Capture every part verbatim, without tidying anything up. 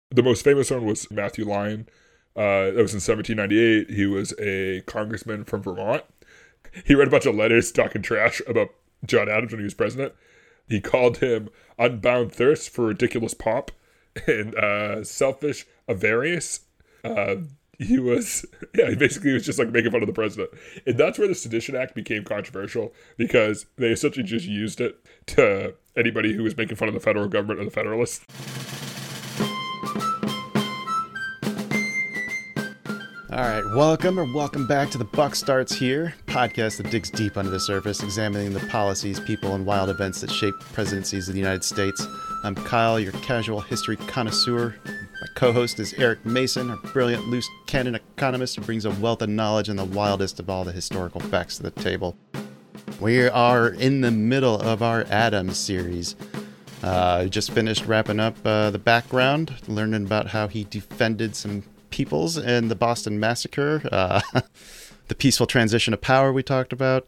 The most famous one was Matthew Lyon. Uh, that was in seventeen ninety-eight. He was a congressman from Vermont. He read a bunch of letters talking trash about John Adams when he was president. He called him unbound thirst for ridiculous pomp and uh, selfish avarice. Uh, he was, yeah, he basically was just like making fun of the president. And that's where the Sedition Act became controversial because they essentially just used it to anybody who was making fun of the federal government or the Federalists. All right, welcome or welcome back to The Buck Starts Here, podcast that digs deep under the surface, examining the policies, people, and wild events that shape presidencies of the United States. I'm Kyle, your casual history connoisseur. My co-host is Eric Mason, a brilliant loose cannon economist who brings a wealth of knowledge and the wildest of all the historical facts to the table. We are in the middle of our Adams series. Uh, just finished wrapping up uh, the background, learning about how he defended some peoples in the Boston Massacre, uh, the peaceful transition of power we talked about,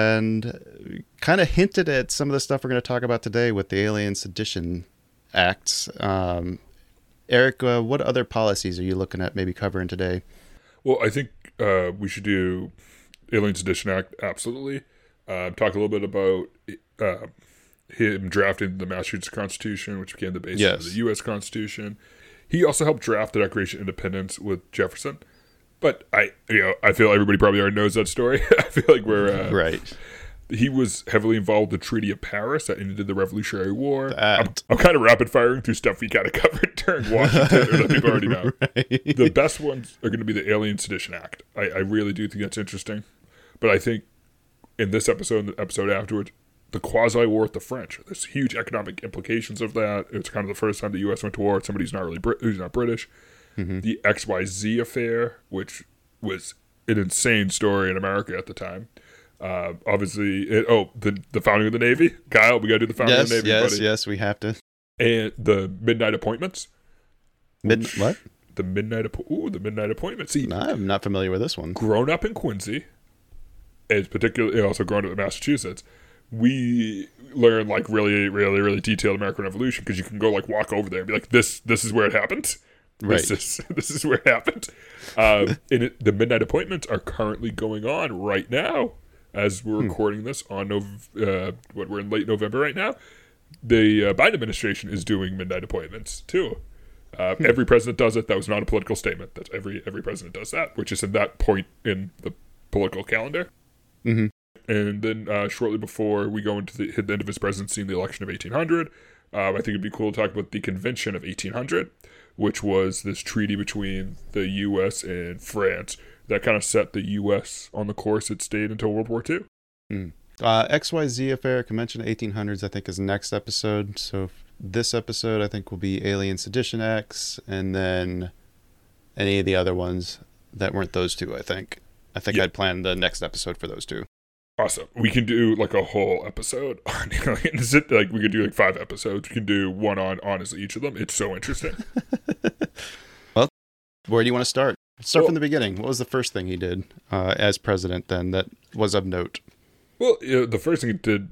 and kind of hinted at some of the stuff we're going to talk about today with the Alien Sedition Acts. Um, Eric, uh, what other policies are you looking at maybe covering today? Well, I think uh, we should do Alien Sedition Act, absolutely. Uh, talk a little bit about uh, him drafting the Massachusetts Constitution, which became the basis yes. of the U S Constitution. He also helped draft the Declaration of Independence with Jefferson. But I, you know, I feel everybody probably already knows that story. I feel like we're uh, right. He was heavily involved with the Treaty of Paris that ended the Revolutionary War. I'm, That. I'm kind of rapid firing through stuff we kind of covered during Washington, or that people already know. Right. The best ones are going to be the Alien Sedition Act. I, I really do think that's interesting. But I think in this episode and the episode afterwards, the quasi-war with the French. There's huge economic implications of that. It's kind of the first time the U S went to war with somebody who's not really Brit- who's not British. Mm-hmm. The X Y Z affair, which was an insane story in America at the time. Uh, obviously, it, oh, the the founding of the Navy. Kyle, we got to do the founding yes, of the Navy, yes, buddy. yes, we have to. And the midnight appointments. Mid what? The midnight appo- Ooh, the midnight appointments. See, No, I'm not familiar with this one. grown up in Quincy, and particularly also grown up in Massachusetts, we learn like really, really, really detailed American Revolution because you can go like walk over there and be like, this, this is where it happened. Right. This is this is where it happened. Um, and it, the midnight appointments are currently going on right now as we're hmm. recording this on Nov- uh, what we're in late November right now. The uh, Biden administration is doing midnight appointments too. Uh, hmm. Every president does it. That was not a political statement. That's every every president does that, which is in that point in the political calendar. Mm-hmm. And then uh, shortly before we go into the, the end of his presidency in the election of eighteen hundred, uh, I think it'd be cool to talk about the Convention of eighteen hundred, which was this treaty between the U S and France that kind of set the U S on the course it stayed until World War Two. Mm. Uh, X Y Z affair, Convention of eighteen hundreds, I think is next episode. So this episode, I think, will be Alien Sedition Acts, and then any of the other ones that weren't those two, I think. I think yeah. I'd planned the next episode for those two. Awesome. We can do like a whole episode on aliens. Like we could do like five episodes. We can do one on honestly each of them. It's so interesting. Well, where do you want to start? Start well, from the beginning. What was the first thing he did uh, as president then that was of note? Well, you know, the first thing he did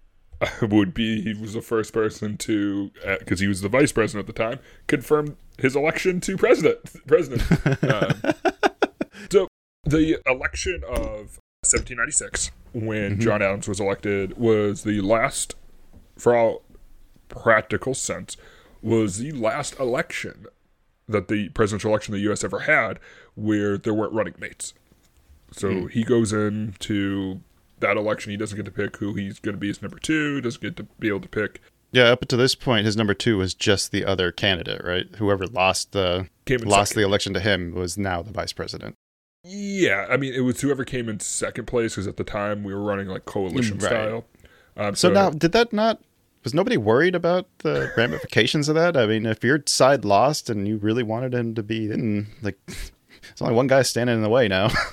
would be he was the first person to, because uh, he was the vice president at the time, confirm his election to president. President. um, so the election of seventeen ninety-six, when mm-hmm. John Adams was elected, was the last, for all practical sense, was the last election that the presidential election the U S ever had where there weren't running mates. So mm. he goes into that election. He doesn't get to pick who he's going to be as number two. Doesn't get to be able to pick. Yeah, up to this point, his number two was just the other candidate, right? Whoever lost the lost the election to him was now the vice president. Yeah, I mean, it was whoever came in second place, because at the time we were running like coalition right. style. Um, so, so now, did that not, was nobody worried about the ramifications of that? I mean, if your side lost and you really wanted him to be in, like, there's only one guy standing in the way now.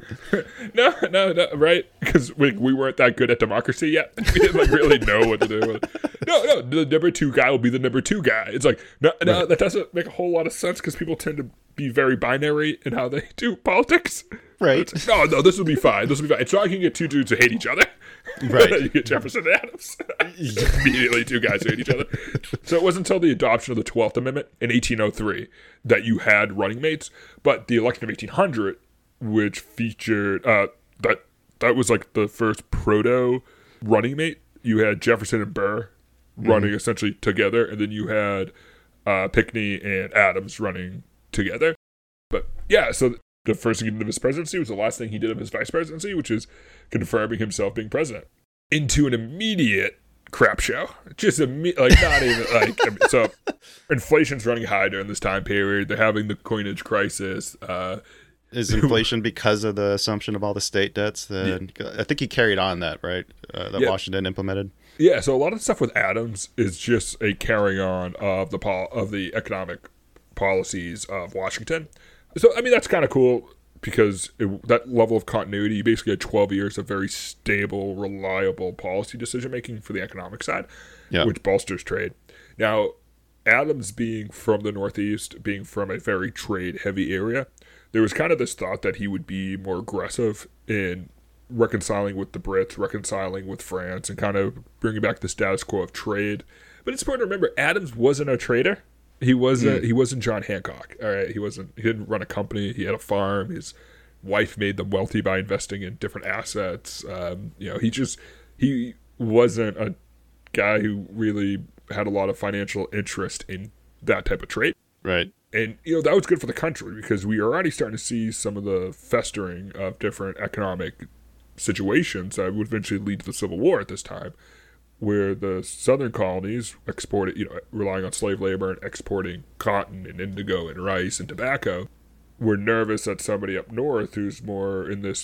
no, no, no, right? Because we, we weren't that good at democracy yet. We didn't like really know what to do with it. No, no, the number two guy will be the number two guy. It's like, no, no, right. That doesn't make a whole lot of sense because people tend to be very binary in how they do politics. Right. Like, no, no, this will be fine. This will be fine. It's not like you can get two dudes who hate each other. Right. You get Jefferson and Adams. Immediately two guys who hate each other. So it wasn't until the adoption of the twelfth Amendment in eighteen oh three that you had running mates. But the election of eighteen hundred, which featured, uh, that that was like the first proto running mate. You had Jefferson and Burr running mm-hmm. essentially together. And then you had uh, Pinckney and Adams running together. But yeah, so the first thing he did of his presidency was the last thing he did of his vice presidency, which is confirming himself being president. Into an immediate crap show. Just imme- like not even like I mean, so inflation's running high during this time period. They're having the coinage crisis. Uh, is inflation because of the assumption of all the state debts? That, yeah. I think he carried on that, right? Uh, that yeah. Washington implemented. Yeah, so a lot of the stuff with Adams is just a carrying on of the pol- of the economic policies of Washington. So, I mean, that's kind of cool because it, that level of continuity, you basically had twelve years of very stable, reliable policy decision-making for the economic side, yeah. which bolsters trade. Now, Adams being from the Northeast, being from a very trade-heavy area, there was kind of this thought that he would be more aggressive in reconciling with the Brits, reconciling with France, and kind of bringing back the status quo of trade. But it's important to remember, Adams wasn't a trader. He wasn't. Mm. He wasn't John Hancock. All right. He wasn't. He didn't run a company. He had a farm. His wife made them wealthy by investing in different assets. Um, you know, he just he wasn't a guy who really had a lot of financial interest in that type of trade. Right. And you know that was good for the country because we are already starting to see some of the festering of different economic situations that would eventually lead to the Civil War at this time, where the southern colonies exported, you know, relying on slave labor and exporting cotton and indigo and rice and tobacco, were nervous that somebody up north who's more in this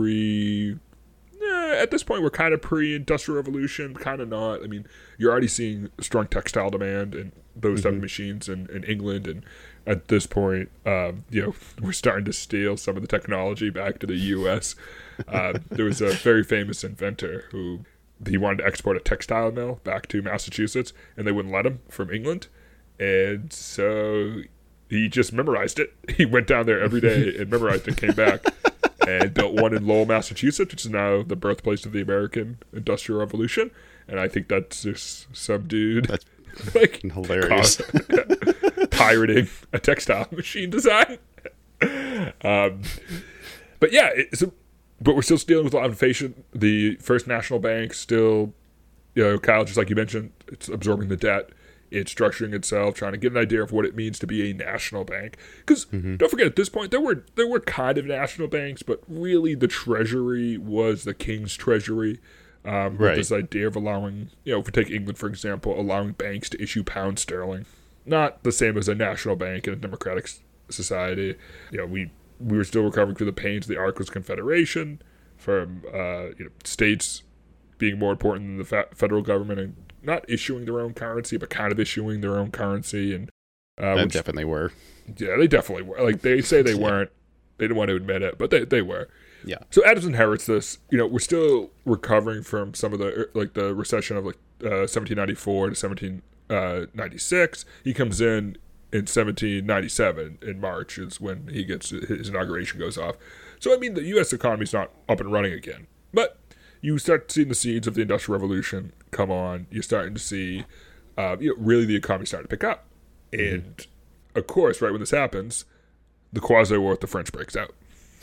pre, eh, at this point we're kind of pre-industrial revolution, kind of not. I mean, you're already seeing strong textile demand and those mm-hmm. type of machines in, in England, and at this point, um, you know, we're starting to steal some of the technology back to the U S Uh, there was a very famous inventor who he wanted to export a textile mill back to Massachusetts, and they wouldn't let him from England. And so he just memorized it. He went down there every day and memorized it, came back, and built one in Lowell, Massachusetts, which is now the birthplace of the American Industrial Revolution. And I think that's just some dude that's like hilarious pirating a textile machine design. Um, but yeah, it's a, but we're still dealing with a lot of inflation. The First National Bank still, you know, Kyle, just like you mentioned, it's absorbing the debt. It's structuring itself, trying to get an idea of what it means to be a national bank. Because mm-hmm. don't forget, at this point, there were there were kind of national banks, but really the Treasury was the King's Treasury. Um, right. With this idea of allowing, you know, if we take England, for example, allowing banks to issue pound sterling. Not the same as a national bank in a democratic society. You know, we... We were still recovering from the pains of the Articles of Confederation, from uh, you know, states being more important than the fa- federal government and not issuing their own currency, but kind of issuing their own currency. And uh, they which, definitely were. Yeah, they definitely were. Like they say they weren't. They didn't want to admit it, but they they were. Yeah. So Adams inherits this. You know, we're still recovering from some of the like the recession of like uh, seventeen ninety-four to seventeen ninety-six. He comes in. In seventeen ninety-seven, in March, is when he gets his inauguration goes off. So, I mean, the U S economy's not up and running again. But you start seeing the seeds of the Industrial Revolution come on. You're starting to see, uh, you know, really the economy starting to pick up. And, mm-hmm. of course, right when this happens, the quasi-war with the French breaks out.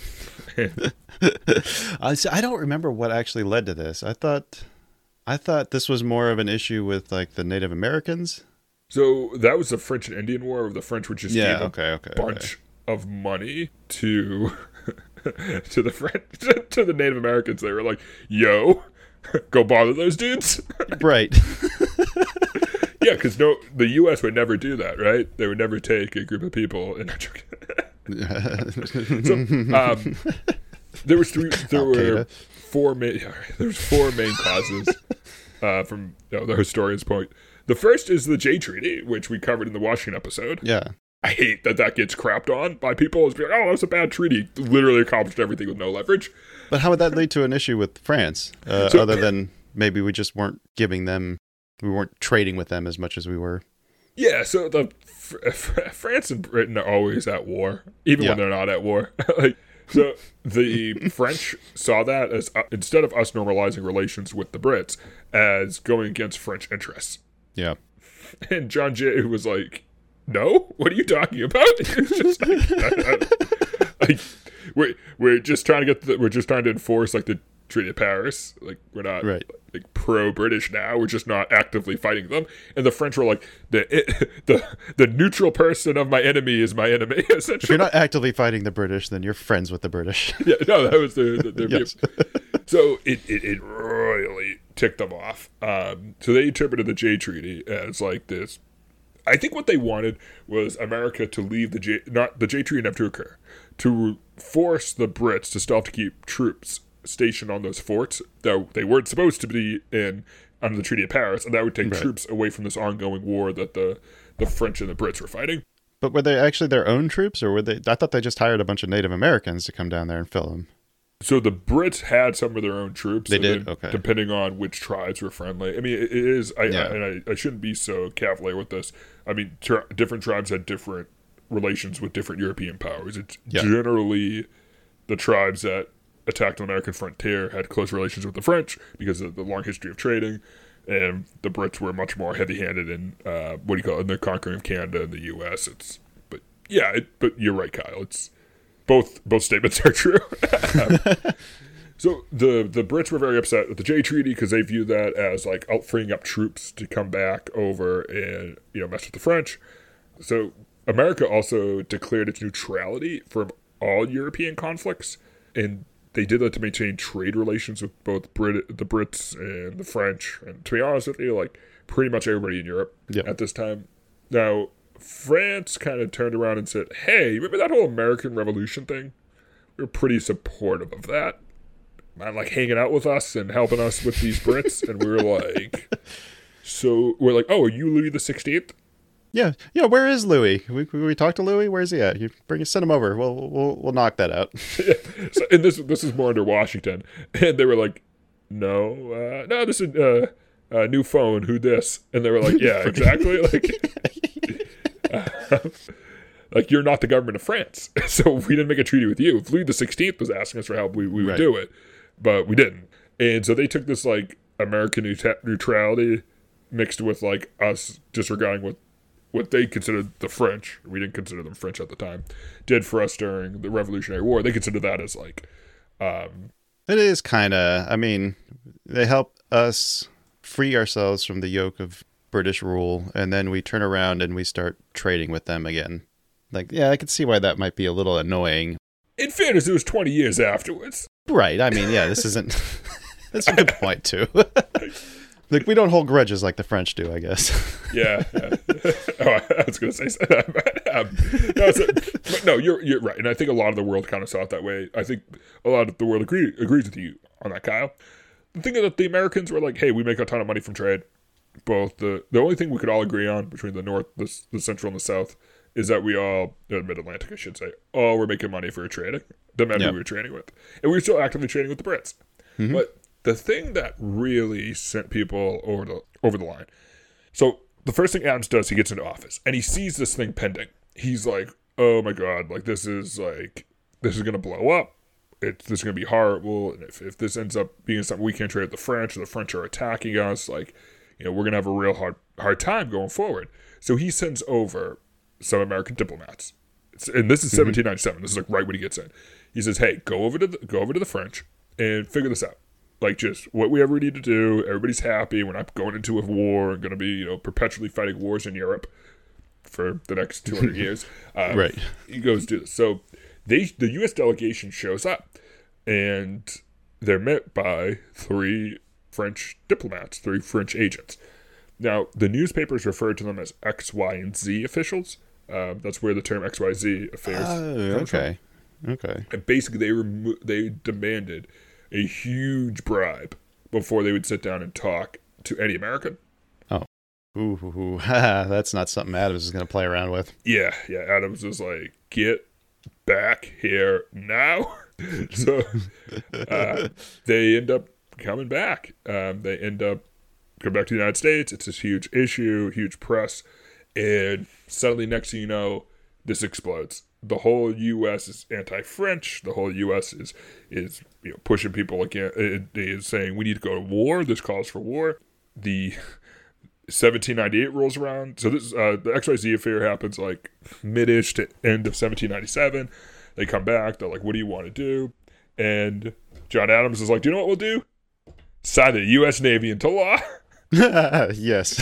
I I don't remember what actually led to this. I thought, I thought this was more of an issue with, like, the Native Americans. So that was the French and Indian War. The French would just yeah, give okay, okay, a bunch okay. of money to to the French to the Native Americans. They were like, "Yo, go bother those dudes." Right. Yeah, because no, the U S would never do that, right? They would never take a group of people and. So um, there was three. There Al-Qaeda. were four main. There was four main causes uh, from you know, the historian's point. The first is the Jay Treaty, which we covered in the Washington episode. Yeah. I hate that that gets crapped on by people as being like, oh, that's a bad treaty. Literally accomplished everything with no leverage. But how would that lead to an issue with France? Uh, so, other than maybe we just weren't giving them, we weren't trading with them as much as we were. Yeah, so the France and Britain are always at war, even yeah. when they're not at war. like, so the French saw that as, uh, instead of us normalizing relations with the Brits, as going against French interests. Yeah. And John Jay was like, no? What are you talking about? It's just like, I, I, like, we're, we're just trying to get, the, we're just trying to enforce like the Treaty of Paris. Like, we're not right. like pro-British now. We're just not actively fighting them. And the French were like, the it, the the neutral person of my enemy is my enemy. Essentially, if you're not actively fighting the British, then you're friends with the British. yeah, no, that was their, their yes. view. So it, it it royally ticked them off. Um, so they interpreted the Jay Treaty as like this. I think what they wanted was America to leave the Jay, not the Jay Treaty never to occur, to force the Brits to still have to keep troops stationed on those forts that they weren't supposed to be in under the Treaty of Paris, and that would take right. troops away from this ongoing war that the, the French and the Brits were fighting. But were they actually their own troops, or were they? I thought they just hired a bunch of Native Americans to come down there and fill them. So the Brits had some of their own troops. They did, okay. Depending on which tribes were friendly. I mean, it is. I, yeah. I and I, I shouldn't be so cavalier with this. I mean, tri- different tribes had different relations with different European powers. It's yeah. generally the tribes that attacked the American frontier had close relations with the French because of the long history of trading, and the Brits were much more heavy-handed in uh, what do you call it, in the conquering of Canada and the U S. It's but yeah, it, but you're right, Kyle. It's both both statements are true. um, so the the Brits were very upset with the Jay Treaty because they view that as like out freeing up troops to come back over and you know mess with the French. So America also declared its neutrality from all European conflicts, and they did that to maintain trade relations with both Brit- the Brits and the French, and to be honest with you, like pretty much everybody in Europe yep. at this time. Now, France kind of turned around and said, hey, remember that whole American Revolution thing? We were pretty supportive of that. Man, like hanging out with us and helping us with these Brits, and we were like, so we're like, oh, are you Louis the sixteenth? Yeah, yeah. Where is Louis? We we talked to Louis. Where's he at? You bring, send him over. We'll we'll we'll knock that out. yeah. So, and this this is more under Washington, and they were like, no, uh, no, this is a uh, uh, new phone. Who this? And they were like, yeah, exactly. Like, uh, like you're not the government of France, so we didn't make a treaty with you. If Louis the sixteenth was asking us for help, we we would right. do it, but we didn't. And so they took this like American neut- neutrality mixed with like us disregarding what. what they considered the French, we didn't consider them French at the time, did for us during the Revolutionary War. They considered that as like... Um, it is kind of, I mean, they help us free ourselves from the yoke of British rule, and then we turn around and we start trading with them again. Like, yeah, I can see why that might be a little annoying. In fairness, it was twenty years afterwards. Right, I mean, yeah, this isn't... That's a good point, too. Like, we don't hold grudges like the French do, I guess. yeah. yeah. Oh, I was going to say something. um, no, so, but no, you're you're right. And I think a lot of the world kind of saw it that way. I think a lot of the world agree, agrees with you on that, Kyle. The thing is that the Americans were like, hey, we make a ton of money from trade. Both the the only thing we could all agree on between the North, the, the Central, and the South is that we all, uh, Mid-Atlantic, I should say, all were making money for trading. The men yep. we were trading with. And we were still actively trading with the Brits. Mm-hmm. But the thing that really sent people over the over the line. So the first thing Adams does, he gets into office and he sees this thing pending. He's like, "Oh my God! Like this is like this is gonna blow up. It's this is gonna be horrible. And if if this ends up being something we can't trade with the French, or the French are attacking us, like you know we're gonna have a real hard hard time going forward." So he sends over some American diplomats, it's, and this is mm-hmm. seventeen ninety-seven. This is like right when he gets in. He says, "Hey, go over to the, go over to the French and figure this out." Like, just what we ever need to do. Everybody's happy. We're not going into a war and going to be, you know, perpetually fighting wars in Europe for the next two hundred years. Um, right. He goes do this. So they, the U S delegation shows up, and they're met by three French diplomats, three French agents. Now, the newspapers refer to them as X, Y, and Z officials. Um, that's where the term X Y Z affairs oh, comes okay. from. Okay. And basically, they remo- they demanded a huge bribe before they would sit down and talk to any American. Oh, Ooh, ooh, ooh. That's not something Adams is going to play around with. Yeah, yeah. Adams was like, get back here now. So uh, they end up coming back. Um, they end up coming back to the United States. It's this huge issue, huge press. And suddenly, next thing you know, this explodes. The whole U S is anti-French. The whole U S is is you know pushing people again. It is saying we need to go to war. This calls for war. The seventeen ninety-eight rolls around. So this uh, the X Y Z affair happens like mid-ish to end of seventeen ninety-seven. They come back. They're like, "What do you want to do?" And John Adams is like, "Do you know what we'll do? Sign the U S Navy into law." Yes.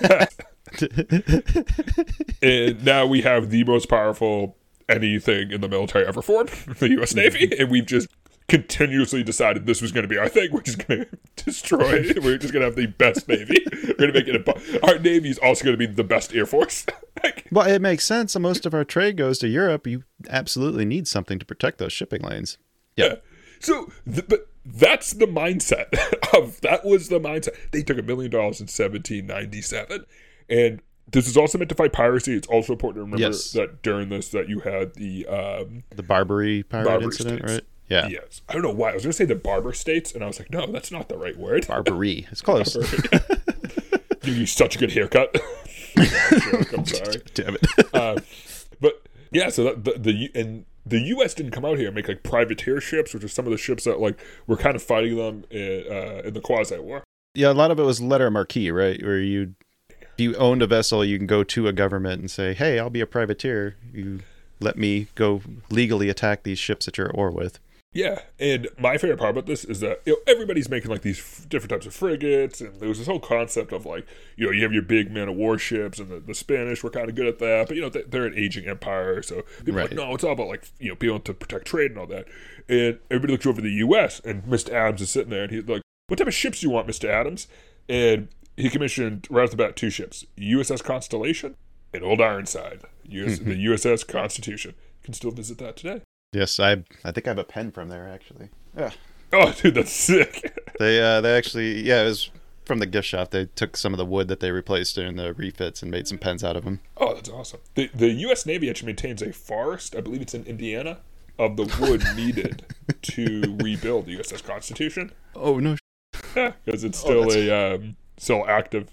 And now we have the most powerful anything in the military ever formed, the U S Navy, and we've just continuously decided this was going to be our thing. We're just going to destroy it. We're just going to have the best Navy. We're going to make it a... Our Navy is also going to be the best Air Force. Like, well, it makes sense. Most of our trade goes to Europe. You absolutely need something to protect those shipping lanes. Yep. Yeah. So, th- but that's the mindset of... That was the mindset. They took a million dollars in seventeen ninety-seven, and this is also meant to fight piracy. It's also important to remember yes. that during this that you had the... Um, the Barbary pirate Barbary incident, states. Right? Yeah. Yes. I don't know why. I was going to say the Barber States, and I was like, no, that's not the right word. Barbary. It's close. You use such a good haircut. Joke, I'm sorry. Damn it. uh, but yeah, so that, the the and the U S didn't come out here and make like privateer ships, which are some of the ships that like were kind of fighting them in, uh, in the Quasi War. Yeah, a lot of it was letter marquis, right? Where you, if you owned a vessel, you can go to a government and say, "Hey, I'll be a privateer. You let me go legally attack these ships that you're at war with." Yeah, and my favorite part about this is that you know everybody's making like these f- different types of frigates, and there was this whole concept of like you know you have your big man of war ships, and the, the Spanish were kind of good at that, but you know they, they're an aging empire, so people right. are like no, it's all about like you know being able to protect trade and all that. And everybody looks over the U S and Mister Adams is sitting there, and he's like, "What type of ships do you want, Mister Adams?" And he commissioned right off the bat two ships: U S S Constellation and Old Ironside. U S, the U S S Constitution. You can still visit that today. Yes, I I think I have a pen from there actually. Yeah. Oh, dude, that's sick. they uh they actually yeah it was from the gift shop. They took some of the wood that they replaced during the refits and made some pens out of them. Oh, that's awesome. The the U S Navy actually maintains a forest. I believe it's in Indiana of the wood needed to rebuild the U S S Constitution. Oh no. Yeah, because it's still oh, a um, still active.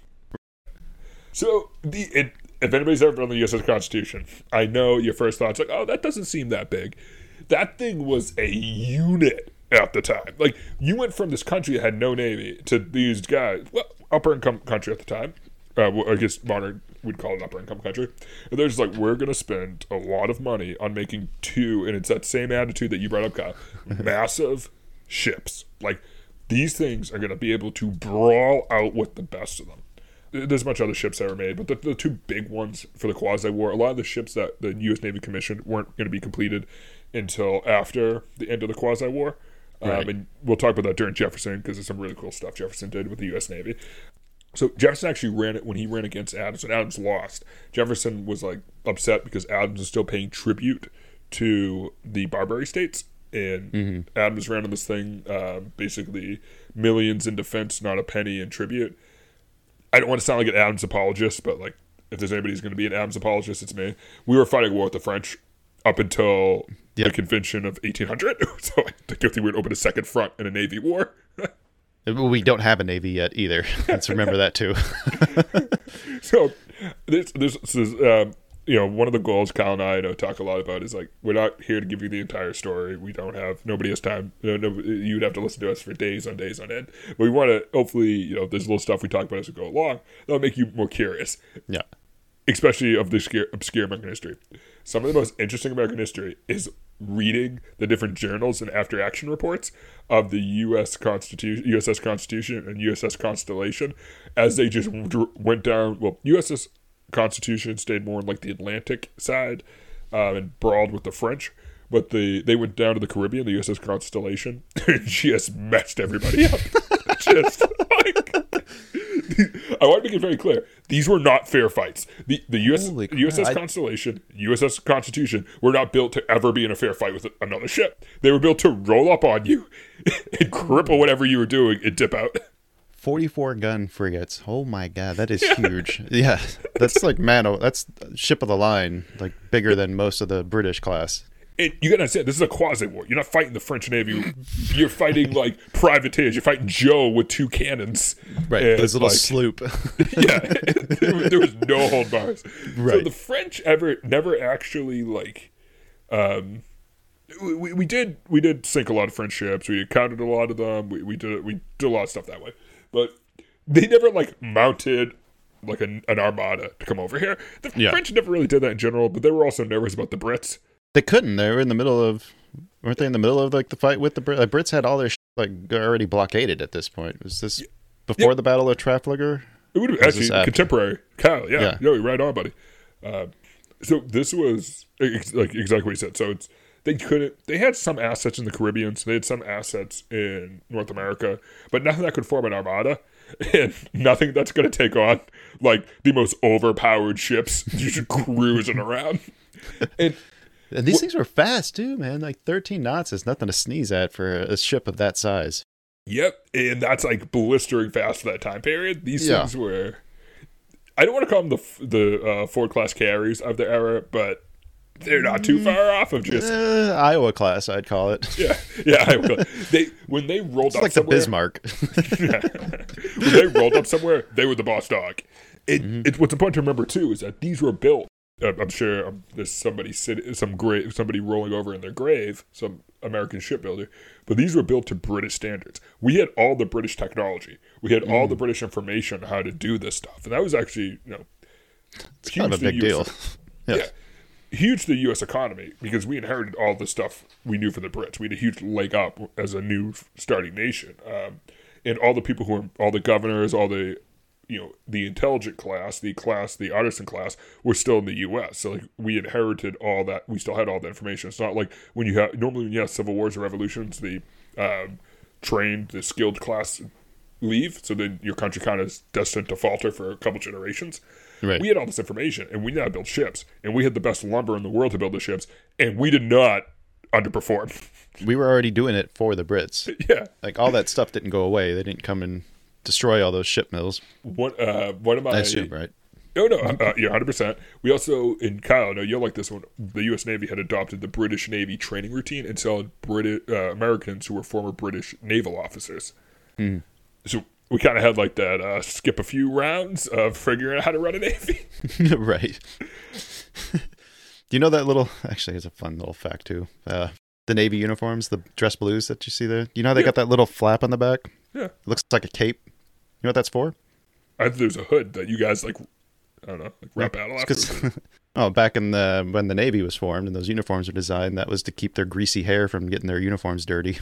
So the it, if anybody's ever been on the U S S Constitution, I know your first thought's like, oh, that doesn't seem that big. That thing was a unit at the time. Like, you went from this country that had no navy to these guys, well, upper income country at the time. Uh, well, I guess modern, we'd call it upper income country. And they're just like, we're going to spend a lot of money on making two, and it's that same attitude that you brought up, Kyle, massive ships. Like, these things are going to be able to brawl out with the best of them. There's a bunch of other ships that were made, but the, the two big ones for the Quasi-War, a lot of the ships that the U S Navy commissioned weren't going to be completed until after the end of the Quasi-War. Right. Um, and we'll talk about that during Jefferson, because there's some really cool stuff Jefferson did with the U S Navy. So Jefferson actually ran it when he ran against Adams, and Adams lost. Jefferson was like upset because Adams was still paying tribute to the Barbary States, and mm-hmm. Adams ran on this thing, uh, basically millions in defense, not a penny in tribute. I don't want to sound like an Adams apologist, but like if there's anybody who's going to be an Adams apologist, it's me. We were fighting a war with the French up until yep. the Convention of eighteen hundred, so I think we would open a second front in a Navy war. We don't have a Navy yet either. Let's remember that too. So there's, there's, there's um, you know, one of the goals Kyle and I, I know, talk a lot about is like, we're not here to give you the entire story. We don't have, nobody has time. You know, no, you'd have to listen to us for days on days on end. But we want to, hopefully, you know, there's a little stuff we talk about as we go along that'll make you more curious. Yeah. Especially of the obscure, obscure American history. Some of the most interesting American history is reading the different journals and after action reports of the U S Constitution, U S S Constitution and U S S Constellation as they just went down. Well, U S S Constitution stayed more on like the Atlantic side um, and brawled with the French, but the they went down to the Caribbean, the U S S Constellation, and just messed everybody up. Just like, I want to make it very clear, these were not fair fights. The the U S U S S I... Constellation, U S S Constitution were not built to ever be in a fair fight with another ship. They were built to roll up on you and cripple whatever you were doing and dip out. forty-four gun frigates. Oh my god, that is yeah. huge. Yeah, that's like man, that's ship of the line, like bigger than most of the British class. And you gotta understand, this is a quasi war. You're not fighting the French Navy. You're fighting like privateers. You're fighting Joe with two cannons. Right, his little like, sloop. Yeah, there, there was no hold bars. Right. So the French ever never actually like. Um, we we did we did sink a lot of French ships. We encountered a lot of them. We we did we did a lot of stuff that way, but they never like mounted like an, an armada to come over here. The yeah. French never really did that in general, but they were also nervous about the Brits. They couldn't. They were in the middle of, weren't they in the middle of like the fight with the Brits? Like, Brits had all their sh- like already blockaded at this point. Was this before yeah. the Battle of Trafalgar? It would have actually contemporary. Kyle, yeah, yeah, no, you're right on, buddy. Uh, so this was ex- like exactly what you said. So it's they couldn't. They had some assets in the Caribbean. So they had some assets in North America, but nothing that could form an armada. And nothing that's going to take on like the most overpowered ships just cruising around. And And these well, things were fast too, man. Like thirteen knots is nothing to sneeze at for a ship of that size. Yep, and that's like blistering fast for that time period. These yeah. things were, I don't want to call them the the uh, Ford class carriers of the era, but they're not too far off of just uh, Iowa class, I'd call it. Yeah, yeah. Iowa. They when they rolled it's up like somewhere, the Bismarck. Yeah. When they rolled up somewhere, they were the boss dog. It, mm-hmm. It's what's important to remember too is that these were built. Uh, I'm sure um, there's somebody sitting, some grave, somebody rolling over in their grave, some American shipbuilder. But these were built to British standards. We had all the British technology. We had mm. all the British information on how to do this stuff, and that was actually, you know, it's kind of a big deal. Yeah. yeah, huge to the U S economy because we inherited all the stuff we knew from the Brits. We had a huge leg up as a new starting nation, um, and all the people who were, all the governors, all the you know, the intelligent class, the class, the artisan class, were still in the U S. So, like, we inherited all that. We still had all that information. It's not like when you have, normally when you have civil wars or revolutions, the um, trained, the skilled class leave. So then your country kind of is destined to falter for a couple generations. Right. We had all this information, and we now built ships. And we had the best lumber in the world to build the ships. And we did not underperform. We were already doing it for the Brits. Yeah. Like, all that stuff didn't go away. They didn't come and destroy all those ship mills. One, uh, one of my, I assume, right? Oh no, uh, yeah, one hundred percent. We also, in Kyle, no, you'll like this one. The U S Navy had adopted the British Navy training routine and selling British uh, Americans who were former British naval officers. Mm. So we kind of had like that uh, skip a few rounds of figuring out how to run a navy. Right. Do you know that little? Actually, it's a fun little fact too. Uh, the Navy uniforms, the dress blues that you see there. You know how they yeah. got that little flap on the back? Yeah, it looks like a cape. You know what that's for? I think there's a hood that you guys like. I don't know, like rap battle after. Oh, back in the when the Navy was formed and those uniforms were designed, that was to keep their greasy hair from getting their uniforms dirty.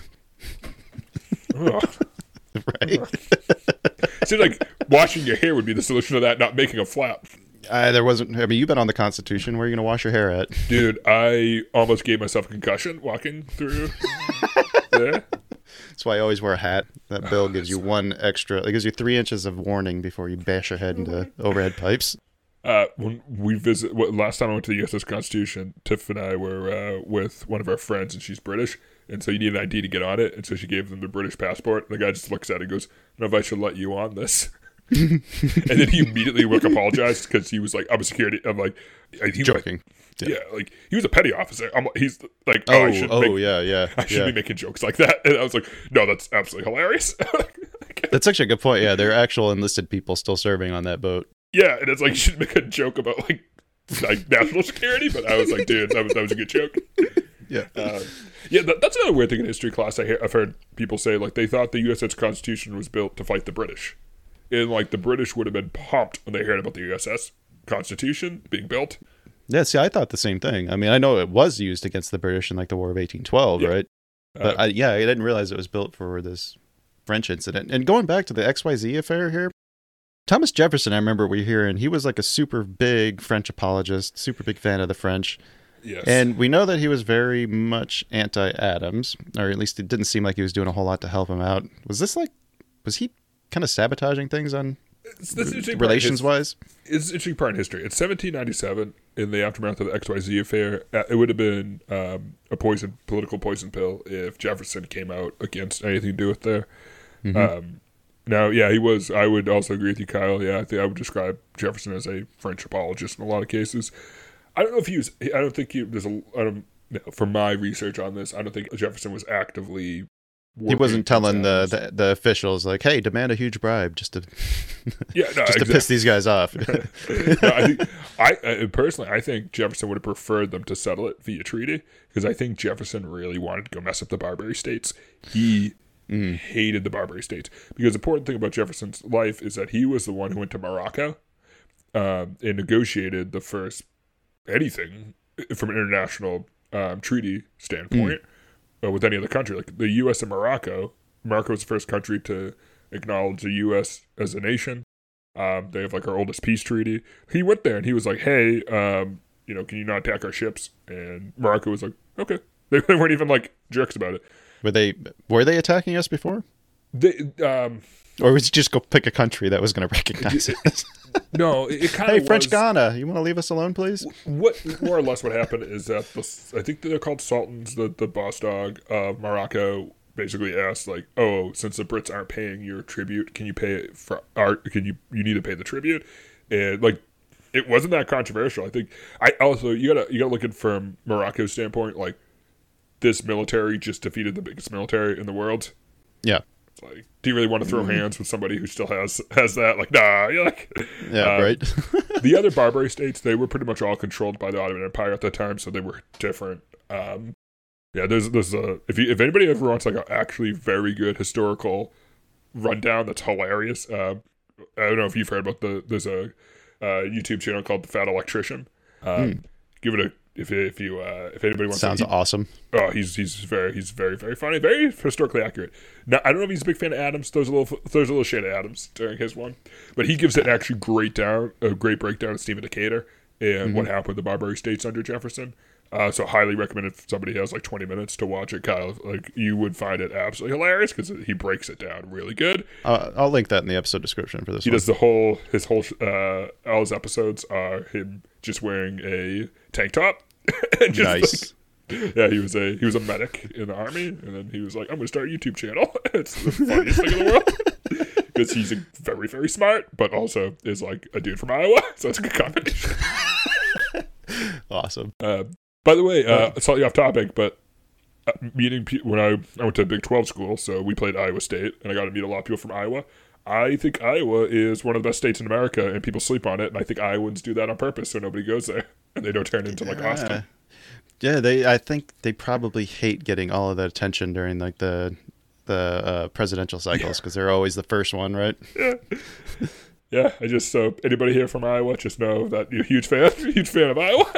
Oh. Right. Seems like washing your hair would be the solution to that, not making a flap. Uh, there wasn't. I mean, you've been on the Constitution. Where are you going to wash your hair at? Dude, I almost gave myself a concussion walking through there. That's why I always wear a hat. That bill gives you one extra. It gives you three inches of warning before you bash your head into overhead pipes. Uh, when we visit, well, last time I went to the U S S Constitution, Tiff and I were uh, with one of our friends, and she's British, and so you need an I D to get on it, and so she gave them the British passport. And the guy just looks at it and goes, "I don't know if I should let you on this." And then he immediately like apologized because he was like, "I'm a security." I'm like, he joking. Like, yeah. yeah, like he was a petty officer. I'm, he's like, oh, oh, I should oh make, yeah, yeah. I should yeah. be making jokes like that. And I was like, no, that's absolutely hilarious. That's actually a good point. Yeah, there are actual enlisted people still serving on that boat. Yeah, and it's like you should make a joke about like like national security, but I was like, dude, that was that was a good joke. Yeah, uh, yeah. That, that's another weird thing in history class. I hear, I've heard people say like they thought the U S S Constitution was built to fight the British, and like the British would have been pumped when they heard about the U S S Constitution being built. Yeah, see, I thought the same thing. I mean, I know it was used against the British in like the War of eighteen twelve, yeah. right? But uh, I, yeah, I didn't realize it was built for this French incident. And going back to the X Y Z affair here, Thomas Jefferson, I remember we hearing, he was like a super big French apologist, super big fan of the French. Yes. And we know that he was very much anti-Adams, or at least it didn't seem like he was doing a whole lot to help him out. Was this like, was he kind of sabotaging things on it's, that's relations-wise? It's an interesting part in history. It's seventeen ninety-seven, in the aftermath of the X Y Z affair. It would have been um, a poison, political poison pill if Jefferson came out against anything to do with there. Mm-hmm. Um, Now, yeah, he was. I would also agree with you, Kyle. Yeah, I think I would describe Jefferson as a French apologist in a lot of cases. I don't know if he was. I don't think he. There's a. I don't. You know, from my research on this, I don't think Jefferson was actively. He wasn't telling the, the the officials like, "Hey, demand a huge bribe just to yeah, no, just exactly. to piss these guys off." no, I, think, I, I personally, I think Jefferson would have preferred them to settle it via treaty because I think Jefferson really wanted to go mess up the Barbary States. He mm. hated the Barbary States because the important thing about Jefferson's life is that he was the one who went to Morocco um, and negotiated the first anything from an international um, treaty standpoint. Mm. With any other country, like the U S and Morocco. Morocco was the first country to acknowledge the U S as a nation. Um, they have like our oldest peace treaty. He went there and he was like, "Hey, um, you know, can you not attack our ships?" And Morocco was like, "Okay." They, they weren't even like jerks about it. Were they? Were they attacking us before? They, um, or was it just go pick a country that was going to recognize it, us? No, it, it kind of. Hey, was, French Ghana, you want to leave us alone, please? What more or less what happened is that the, I think they're called sultans, the the boss dog of Morocco, basically asked like, "Oh, since the Brits aren't paying your tribute, can you pay it for our? Can you you need to pay the tribute?" And like, it wasn't that controversial. I think. I also you gotta you gotta look at from Morocco's standpoint, like this military just defeated the biggest military in the world. Yeah. Like, do you really want to throw hands with somebody who still has has that? Like, nah, you're like, yeah, um, right. The other Barbary states, they were pretty much all controlled by the Ottoman Empire at that time, so they were different. Um, yeah, there's there's a if you if anybody ever wants like an actually very good historical rundown that's hilarious. Uh, I don't know if you've heard about the there's a uh, YouTube channel called The Fat Electrician. Um, mm. Give it a if if you uh, if anybody wants. Sounds to, he, awesome. Oh, he's he's very he's very very funny, very historically accurate. Now I don't know if he's a big fan of Adams. Throws a little throws a little shade at Adams during his one, but he gives it an actually great down a great breakdown of Stephen Decatur and mm-hmm. what happened with the Barbary States under Jefferson. Uh, so highly recommend if somebody has like twenty minutes to watch it, Kyle. Like you would find it absolutely hilarious because he breaks it down really good. Uh, I'll link that in the episode description for this. He one. does the whole his whole uh, all his episodes are him just wearing a tank top. and just nice. Like, yeah, he was a he was a medic in the army, and then he was like, "I'm going to start a YouTube channel." It's the funniest thing in the world because he's a very very smart, but also is like a dude from Iowa, so it's a good combination. Awesome. Uh, by the way, uh, slightly off topic, but uh, meeting pe- when I I went to a Big twelve school, so we played Iowa State, and I got to meet a lot of people from Iowa. I think Iowa is one of the best states in America, and people sleep on it. And I think Iowans do that on purpose, so nobody goes there, and they don't turn into like yeah. Austin. Yeah, they. I think they probably hate getting all of that attention during like the the uh, presidential cycles because yeah. they're always the first one, right? Yeah. Yeah. I just so anybody here from Iowa, just know that you're a huge fan, huge fan of Iowa.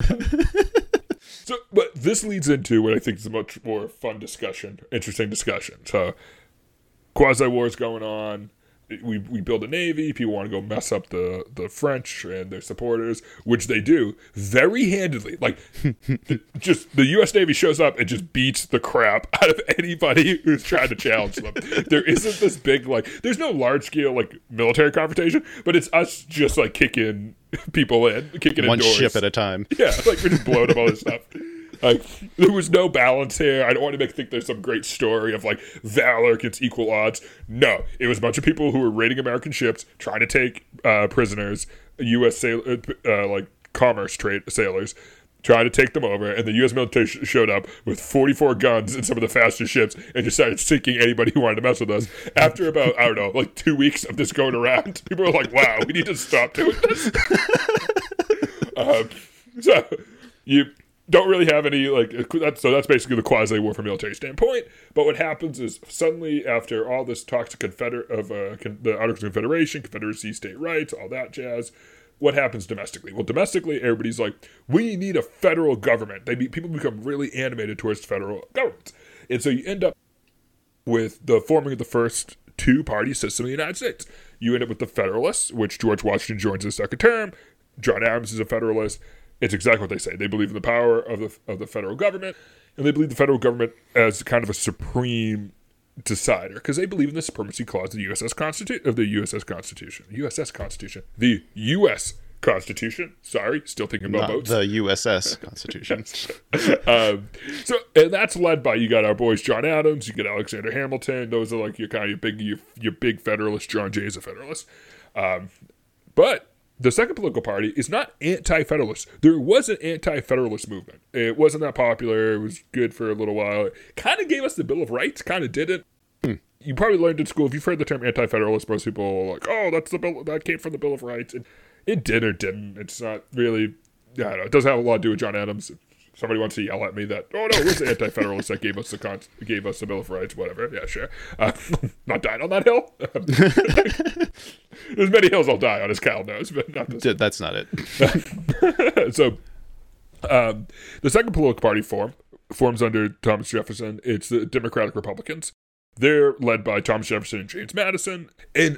So, but this leads into what I think is a much more fun discussion, interesting discussion. So, quasi wars going on. We we build a navy. People want to go mess up the, the French and their supporters, which they do very handedly. Like, the, just the U S Navy shows up and just beats the crap out of anybody who's trying to challenge them. There isn't this big, like, there's no large scale, like, military confrontation, but it's us just, like, kicking people in, kicking One indoors. ship at a time. Yeah, like, we're just blowing up all this stuff. Like, there was no balance here. I don't want to make think there's some great story of, like, valor against equal odds. No. It was a bunch of people who were raiding American ships, trying to take uh, prisoners, U S sail- uh, like, commerce trade sailors, trying to take them over, and the U S military sh- showed up with forty-four guns and some of the fastest ships and just started sinking anybody who wanted to mess with us. After about, I don't know, like, two weeks of this going around, people were like, wow, we need to stop doing this. um, so, you... don't really have any, like, that's, so that's basically the quasi-war from a military standpoint. But what happens is suddenly after all this talk to Confeder- of uh, con- the Articles of Confederation, Confederacy, state rights, all that jazz, what happens domestically? Well, domestically, everybody's like, we need a federal government. They be, people become really animated towards federal governments. And so you end up with the forming of the first two-party system in the United States. You end up with the Federalists, which George Washington joins his second term. John Adams is a Federalist. It's exactly what they say. They believe in the power of the of the federal government, and they believe the federal government as kind of a supreme decider because they believe in the supremacy clause of the U S S Constitution of the U S S Constitution, U S S Constitution, the U S Constitution. Sorry, still thinking about Not boats. the U S S Constitution. um, so and that's led by, you got our boys John Adams, you got Alexander Hamilton. Those are like your kind of your big your, your big Federalist. John Jay is a Federalist. Um, but the second political party is not anti-Federalist. There was an anti-Federalist movement. It wasn't that popular. It was good for a little while. It kind of gave us the Bill of Rights. Kind of didn't. Hmm. You probably learned in school, if you've heard the term anti-Federalist, most people are like, oh, that's the bill that came from the Bill of Rights. And it did or didn't. It's not really, I don't know. It doesn't have a lot to do with John Adams. Somebody wants to yell at me that, oh no, it was the anti-Federalist that gave us the con- gave us the Bill of Rights, whatever. Yeah, sure. Uh, not dying on that hill. There's many hills I'll die on, as Kyle knows, but not this. That's not it. So, um, the second political party form forms under Thomas Jefferson. It's the Democratic Republicans. They're led by Thomas Jefferson and James Madison, and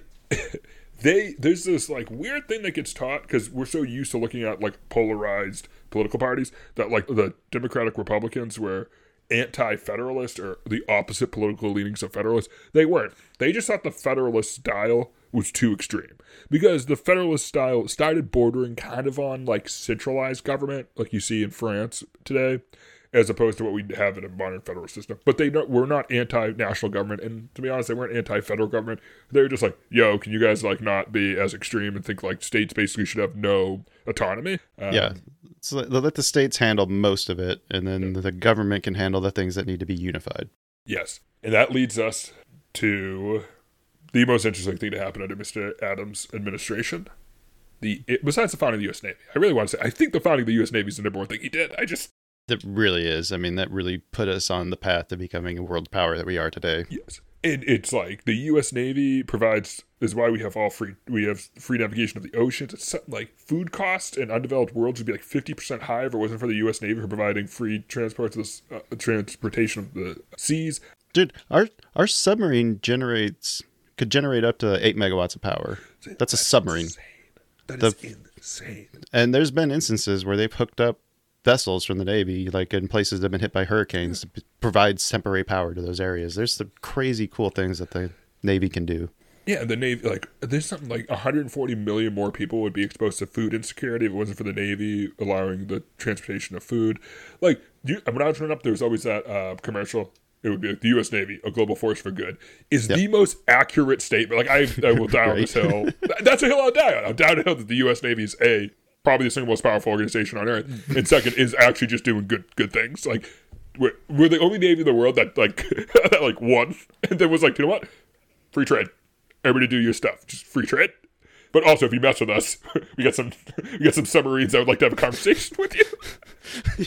they there's this like weird thing that gets taught because we're so used to looking at like polarized political parties that like the Democratic Republicans were anti-Federalist or the opposite political leanings of Federalists. They weren't. They just thought the Federalist style was too extreme because the Federalist style started bordering kind of on like centralized government, like you see in France today, as opposed to what we have in a modern federal system. But they don't, were not anti-national government, and to be honest, they weren't anti-federal government. They were just like, yo, can you guys like not be as extreme and think like states basically should have no autonomy? Um, yeah, so they let the states handle most of it, and then yeah. the government can handle the things that need to be unified. Yes, and that leads us to the most interesting thing to happen under Mister Adams' administration. The it, besides the founding of the U S Navy, I really want to say, I think the founding of the U S Navy is the number one thing he did. I just... That really is. I mean, that really put us on the path to becoming a world power that we are today. Yes. And it's like the U S Navy provides, is why we have all free, we have free navigation of the oceans. It's something like food costs in undeveloped worlds would be like fifty percent higher if it wasn't for the U S Navy for providing free transport to the, uh, transportation of the seas. Dude, our our submarine generates, could generate up to eight megawatts of power. That's, That's a submarine. Insane. That the, is insane. And there's been instances where they've hooked up vessels from the Navy, like in places that have been hit by hurricanes, to p- provide temporary power to those areas. There's some crazy cool things that the Navy can do. Yeah, the Navy, like, there's something like one hundred forty million more people would be exposed to food insecurity if it wasn't for the Navy allowing the transportation of food. Like, you, when I was growing up, there was always that uh, commercial. It would be like the U S Navy, a global force for good, is yep. the most accurate statement. Like, I, I will die on this hill. That's a hill I'll die on. I'll die on a hill that the U S Navy is A, probably the single most powerful organization on earth, and second is actually just doing good good things. Like we're, we're the only Navy in the world that like that like won and then was like, you know what, free trade, everybody do your stuff, just free trade. But also, if you mess with us, we got some we got some submarines that would like to have a conversation with you.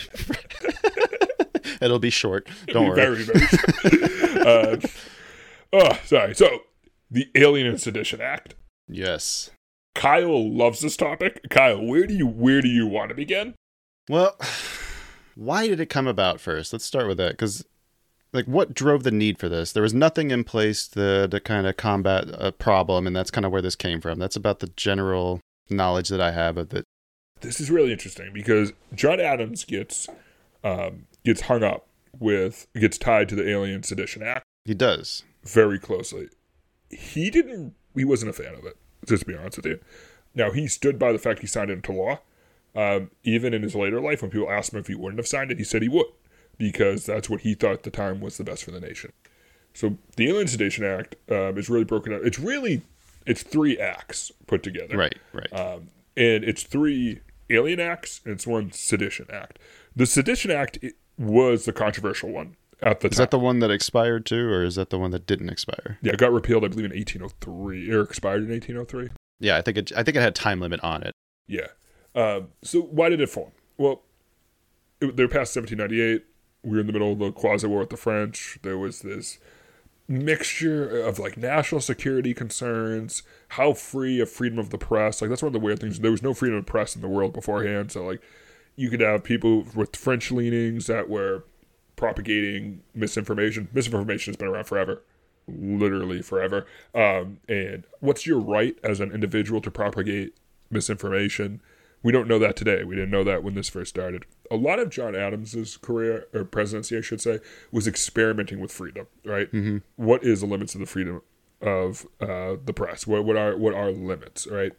It'll be short. Don't worry. Very very short. uh, oh, sorry. So the Alien and Sedition Act. Yes. Kyle loves this topic. Kyle, where do you where do you want to begin? Well, why did it come about first? Let's start with that, because like, what drove the need for this? There was nothing in place to, to kind of combat a problem, and that's kind of where this came from. That's about the general knowledge that I have of it. This is really interesting because John Adams gets um, gets hung up with, gets tied to the Alien Sedition Act. He does. Very closely. He didn't, he wasn't a fan of it, just to be honest with you. Now, he stood by the fact he signed it into law. Um, even in his later life, when people asked him if he wouldn't have signed it, he said he would, because that's what he thought at the time was the best for the nation. So the Alien Sedition Act um, is really broken up. It's really, it's three acts put together. Right, right. Um, and it's three Alien Acts, and it's one Sedition Act. The Sedition Act was the controversial one at the is time. Is that the one that expired too, or is that the one that didn't expire? Yeah, it got repealed, I believe, in eighteen oh three, or expired in eighteen oh three. Yeah, I think it, I think it had time limit on it. Yeah. Um, so why did it form? Well, it, they were passed seventeen ninety-eight. We were in the middle of the quasi-war with the French. There was this mixture of like national security concerns, how free of freedom of the press. Like, that's one of the weird things. There was no freedom of press in the world beforehand. So like, you could have people with French leanings that were propagating misinformation. Misinformation has been around forever. Literally forever. Um, and what's your right as an individual to propagate misinformation? We don't know that today. We didn't know that when this first started. A lot of John Adams's career, or presidency, I should say, was experimenting with freedom, right? Mm-hmm. What is the limits of the freedom of uh, the press? What, what are what are limits, right?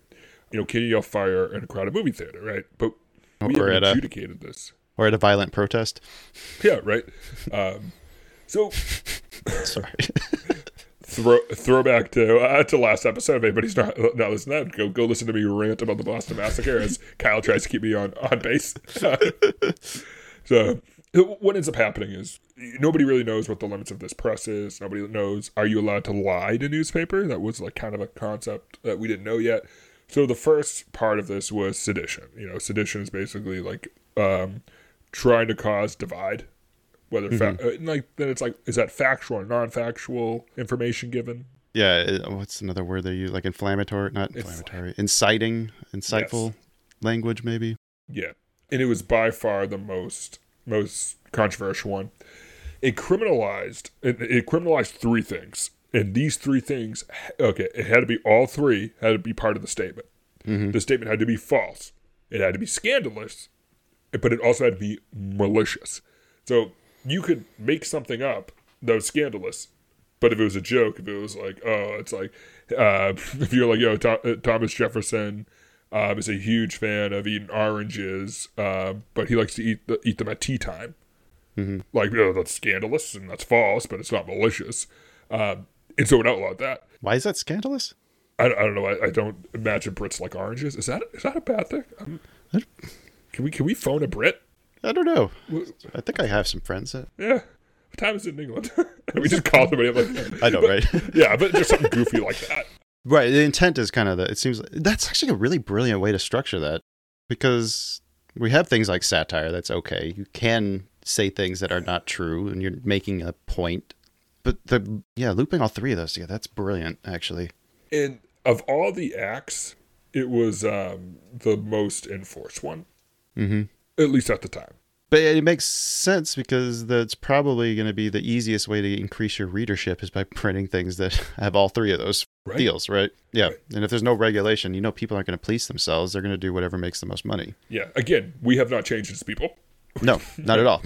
you know, can you yell fire in a crowded movie theater, right? But we Or haven't at a- adjudicated this. Or at a violent protest. Yeah, right. Um, so Sorry. throw throwback to uh, to last episode. If anybody's not not listening, go go listen to me rant about the Boston Massacre as Kyle tries to keep me on on base. So what ends up happening is nobody really knows what the limits of this press is. Nobody knows, are you allowed to lie to newspaper? That was like kind of a concept that we didn't know yet. So the first part of this was sedition. You know, sedition is basically like um, trying to cause divide. Whether fa- uh, like then it's like, is that factual or non-factual information given? Yeah, it- what's another word they use? Like inflammatory, not inflammatory, inciting, insightful language, maybe. Yeah, and it was by far the most most controversial one. It criminalized it, it criminalized three things, and these three things, okay, it had to be all three had to be part of the statement. Mhm. The statement had to be false. It had to be scandalous, but it also had to be malicious. So you could make something up that was scandalous, but if it was a joke, if it was like, oh, it's like, uh, if you're like, yo, Th- Thomas Jefferson um, is a huge fan of eating oranges, uh, but he likes to eat the, eat them at tea time. Mhm. Like, oh, that's scandalous and that's false, but it's not malicious. Um, and so it outlawed that. Why is that scandalous? I, I don't know. I, I don't imagine Brits like oranges. Is that is that a bad thing? Um, can we can we phone a Brit? I don't know. I think I have some friends that... Yeah. What time is it in England? We just call somebody. I'm like, I know, but- right? Yeah, but just something goofy like that. Right. The intent is kind of the, it seems like, that's actually a really brilliant way to structure that, because we have things like satire. That's okay. You can say things that are not true and you're making a point, but the, yeah, looping all three of those together, that's brilliant, actually. And of all the acts, it was um, the most enforced one, Mm-hmm. at least at the time. But it makes sense because that's probably going to be the easiest way to increase your readership is by printing things that have all three of those Right. deals, right? Yeah. Right. And if there's no regulation, you know, people aren't going to police themselves. They're going to do whatever makes the most money. Yeah. Again, we have not changed as people. No, not at all.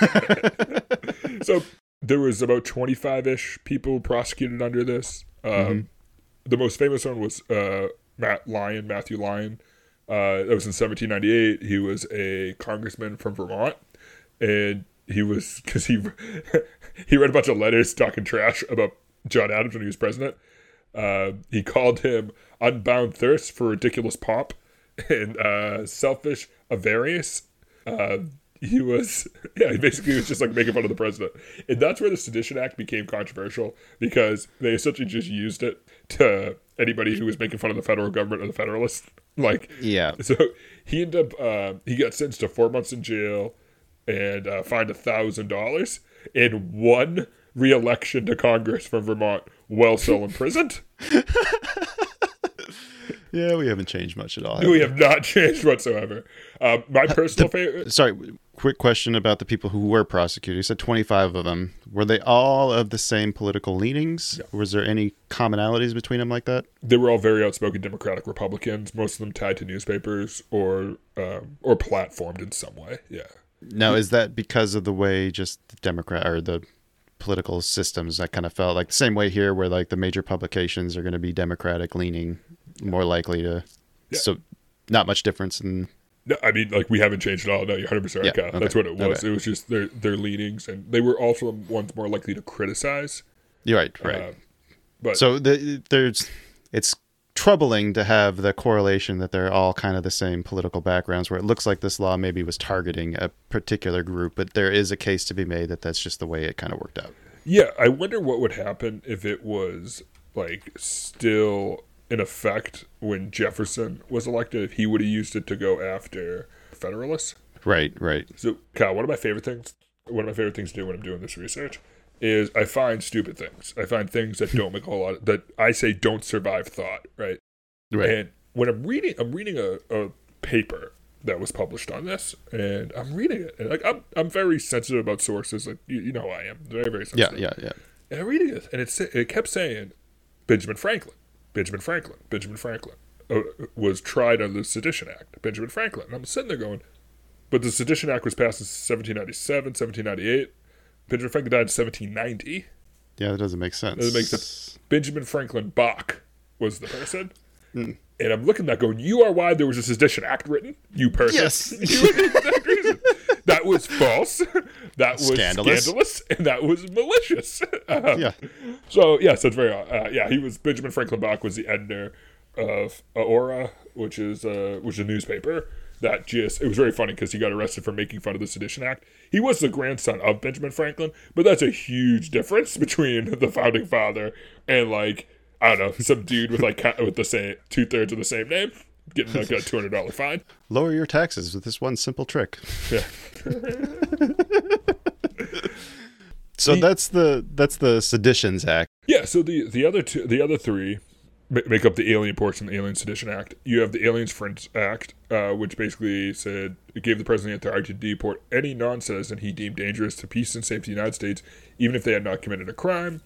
So there was about twenty-five-ish people prosecuted under this. Um, Mhm. The most famous one was uh, Matt Lyon, Matthew Lyon. Uh, that was in seventeen ninety-eight. He was a congressman from Vermont, and he was because he he read a bunch of letters talking trash about John Adams when he was president. Uh, he called him unbound thirst for ridiculous pomp and uh, selfish avarice. Uh, he was, yeah, he basically was just like making fun of the president. And that's where the Sedition Act became controversial, because they essentially just used it to anybody who was making fun of the federal government or the Federalists. Like, Yeah. so he ended up, uh, he got sentenced to four months in jail and uh, fined a thousand dollars and one re-election to Congress from Vermont while still imprisoned. Yeah, we haven't changed much at all. We have not changed whatsoever. Um, my personal favorite. Sorry, quick question about the people who were prosecuted. You said twenty-five of them. Were they all of the same political leanings? Yeah. Was there any commonalities between them like that? They were all very outspoken Democratic Republicans. Most of them tied to newspapers or um, or platformed in some way. Yeah. Now, is that because of the way just the Democrat or the political systems that kind of felt like the same way here, where like the major publications are going to be Democratic leaning, more likely to, Yeah. so not much difference in, No, I mean, like, we haven't changed at all. No, you're one hundred percent right, Yeah, Kyle. okay, That's what it was. okay. It was just their their leanings, and they were also the ones more likely to criticize. you're right, right. Uh, but So the, there's, it's troubling to have the correlation that they're all kind of the same political backgrounds, where it looks like this law maybe was targeting a particular group, but there is a case to be made that that's just the way it kind of worked out. yeah, I wonder what would happen if it was like still in effect when Jefferson was elected, if he would have used it to go after Federalists. Right, right. So, Kyle, one of my favorite things, one of my favorite things to do when I'm doing this research is I find stupid things. I find things that don't make a whole lot of, that I say don't survive thought, right? Right. And when I'm reading, I'm reading a, a paper that was published on this, and I'm reading it, and like I'm, I'm very sensitive about sources. Like you, you know, how I am very, very yeah, sensitive. yeah, yeah. And I'm reading it, and it sa- it kept saying Benjamin Franklin, Benjamin Franklin, Benjamin Franklin uh, was tried under the Sedition Act. Benjamin Franklin. And I'm sitting there going, but the Sedition Act was passed in seventeen ninety-seven, seventeen ninety-eight. Benjamin Franklin died in seventeen ninety. Yeah, that doesn't make sense. Doesn't make sense. Benjamin Franklin Bach was the person. Mm. And I'm looking at that going, you are why there was a Sedition Act written, you person. Yes. You were the exact reason. That was false. That was Scandalous. scandalous. And that was malicious. Um, Yeah. So, yes, that's very odd. Uh, yeah, he was, Benjamin Franklin Bach was the editor of Aora, which is, uh, which is a newspaper that just, it was very funny because he got arrested for making fun of the Sedition Act. He was the grandson of Benjamin Franklin, but that's a huge difference between the founding father and, like, I don't know, some dude with like with the same two thirds of the same name getting like a two hundred dollar fine. Lower your taxes with this one simple trick. Yeah. So The- that's the that's the Seditions Act. Yeah. So the the other two, the other three ma- make up the alien portion of the Alien Sedition Act. You have the Aliens Friends Act, uh, which basically said it gave the president the authority to deport any non-citizen he deemed dangerous to peace and safety of the United States, even if they had not committed a crime.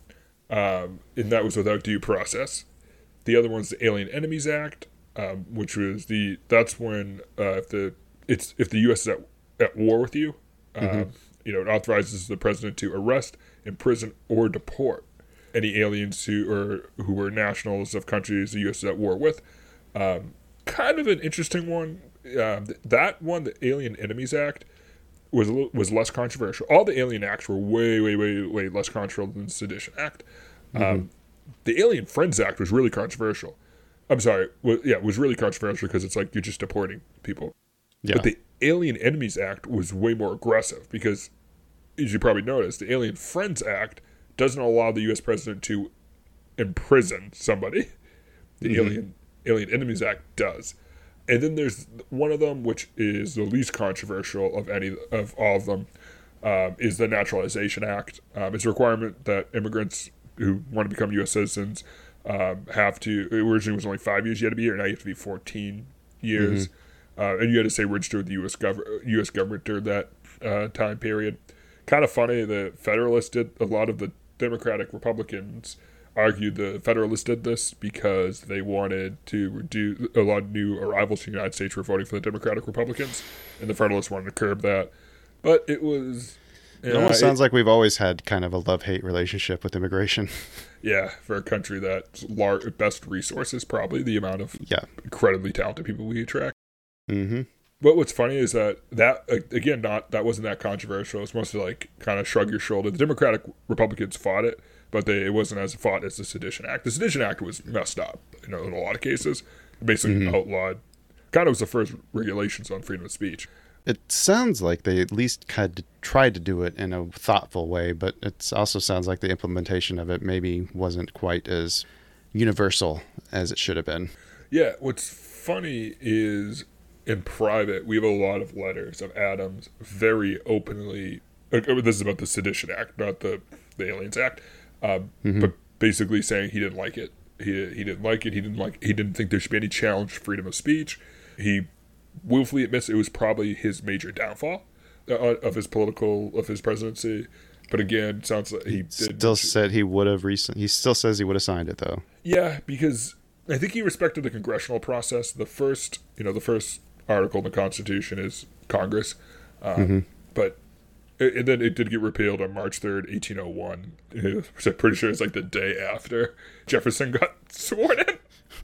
Um, and that was without due process. The other one's the Alien Enemies Act, um, which was the that's when uh, if the it's if the U S is at, at war with you, um, Mm-hmm. you know, it authorizes the president to arrest, imprison, or deport any aliens who or who were nationals of countries the U S is at war with. Um, kind of an interesting one. Um, th- that one, the Alien Enemies Act, was a little, was less controversial. All the Alien Acts were way, way, way, way less controversial than the Sedition Act. Um, Mm-hmm. the Alien Friends Act was really controversial. I'm sorry, well, yeah, it was really controversial because it's like you're just deporting people. Yeah. But the Alien Enemies Act was way more aggressive because, as you probably noticed, the Alien Friends Act doesn't allow the U S president to imprison somebody. The Mhm. Alien Alien Enemies Act does. And then there's one of them, which is the least controversial of any of all of them, um, is the Naturalization Act. Um, it's a requirement that immigrants who want to become U S citizens um, have to. It originally was only five years you had to be here. Now you have to be fourteen years, uh, and you had to stay registered with the U S gov- U S government during that uh, time period. Kind of funny. The Federalists did a lot of the Democratic Republicans argued the Federalists did this because they wanted to reduce a lot of new arrivals to the United States were voting for the Democratic Republicans, and the Federalists wanted to curb that. But it was. It almost sounds like we've always had kind of a love-hate relationship with immigration. Yeah, for a country that's lar- best resources, probably the amount of Yeah. incredibly talented people we attract. Mm-hmm. But what's funny is that that again, not that wasn't that controversial. It's mostly like kind of shrug your shoulder. The Democratic Republicans fought it, but they it wasn't as fought as the Sedition Act. The Sedition Act was messed up, you know, in a lot of cases. It basically Mhm. outlawed. Kind of was the first regulations on freedom of speech. It sounds like they at least had tried to do it in a thoughtful way, but it also sounds like the implementation of it maybe wasn't quite as universal as it should have been. Yeah, what's funny is in private, we have a lot of letters of Adams very openly. uh, This is about the Sedition Act, not the, the Aliens Act, um, Mhm. but basically saying he didn't like it. He he didn't like it. He didn't like. He didn't think there should be any challenge to freedom of speech. He willfully admits it was probably his major downfall uh, of his political of his presidency. But again, sounds like he did Still said he would have recent. He still says he would have signed it though. Yeah, because I think he respected the congressional process. The first, you know, the first article in the Constitution is Congress, um, Mhm. but and then it did get repealed on March third, eighteen oh one. Which I'm pretty sure it's like the day after Jefferson got sworn in.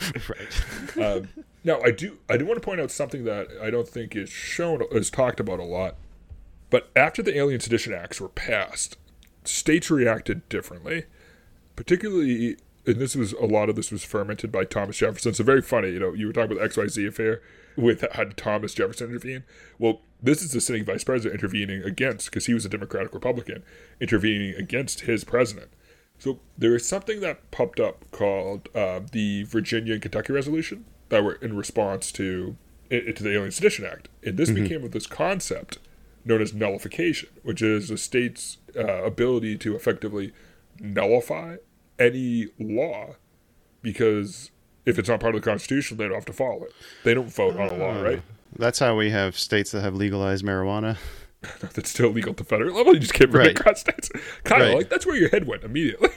Right. Um, now, I do I do want to point out something that I don't think is shown is talked about a lot. But after the Alien Sedition Acts were passed, states reacted differently. Particularly, and this was a lot of this was fermented by Thomas Jefferson. So very funny, you know, you were talking about the X Y Z affair with had Thomas Jefferson intervene. Well, this is the sitting vice president intervening against, because he was a Democratic Republican, intervening against his president. So there is something that popped up called uh, the Virginia and Kentucky Resolution that were in response to to the Alien Sedition Act, and this Mhm. became with this concept known as nullification, which is a state's uh, ability to effectively nullify any law, because if it's not part of the Constitution, they don't have to follow it. They don't vote on a law, right? That's how we have states that have legalized marijuana. That's still legal at the federal level. You just can't bring it Right. across states. Kind of Right. like that's where your head went immediately.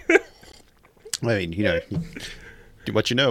I mean, you know, do what you know.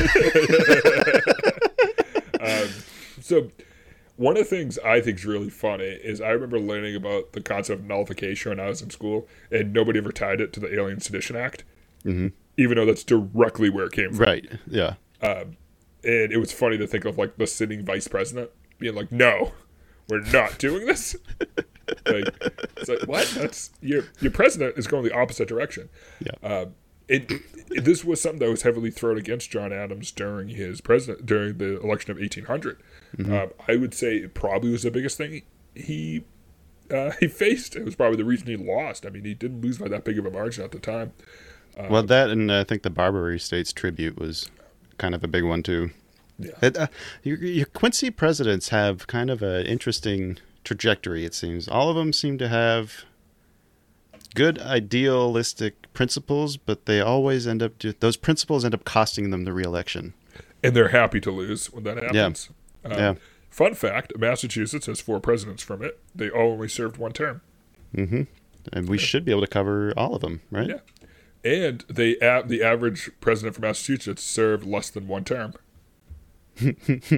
um, so one of the things I think is really funny is I remember learning about the concept of nullification when I was in school, and nobody ever tied it to the Alien Sedition Act, hmm even though that's directly where it came from. Right. Yeah. Um, and it was funny to think of like the sitting vice president being like, "No, we're not doing this." Like, it's like, what? That's your your president is going the opposite direction. Yeah. Uh, it, it this was something that was heavily thrown against John Adams during his president during the election of eighteen hundred. Mm-hmm. Um, I would say it probably was the biggest thing he uh, he faced. It was probably the reason he lost. I mean, he didn't lose by that big of a margin at the time. Uh, well, that and I think the Barbary States tribute was kind of a big one too. Yeah. It, uh, your, your Quincy presidents have kind of an interesting trajectory, it seems. All of them seem to have good idealistic principles, but they always end up those principles end up costing them the re-election. And they're happy to lose when that happens. Yeah. Um, yeah. Fun fact, Massachusetts has four presidents from it. They all only served one term. Mm-hmm. And we yeah. should be able to cover all of them, right? Yeah. And they uh, the average president from Massachusetts served less than one term. yeah.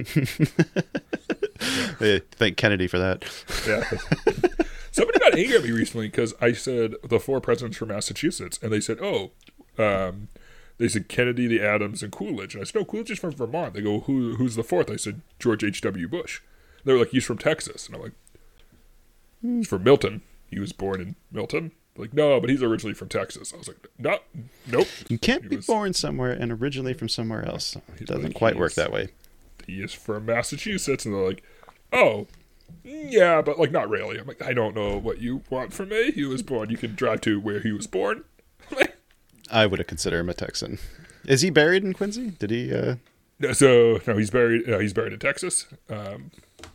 Thank Kennedy for that. Yeah. Somebody got angry at me recently because I said the four presidents from Massachusetts, and they said, "Oh, um, they said Kennedy, the Adams, and Coolidge." And I said, "No, Coolidge is from Vermont." They go, "Who? Who's the fourth?" I said, "George H W. Bush." They were like, "He's from Texas," and I'm like, "He's from Milton. He was born in Milton." Like, no, but he's originally from Texas. I was like, no, nope. You can't he be was, born somewhere and originally from somewhere else. It doesn't like, quite work is, that way. He is from Massachusetts, and they're like, oh, yeah, but like not really. I'm like, I don't know what you want from me. He was born. You can drive to where he was born. I would have considered him a Texan. Is he buried in Quincy? Did he? Uh... No, so no, he's buried. No, he's buried in Texas. Um,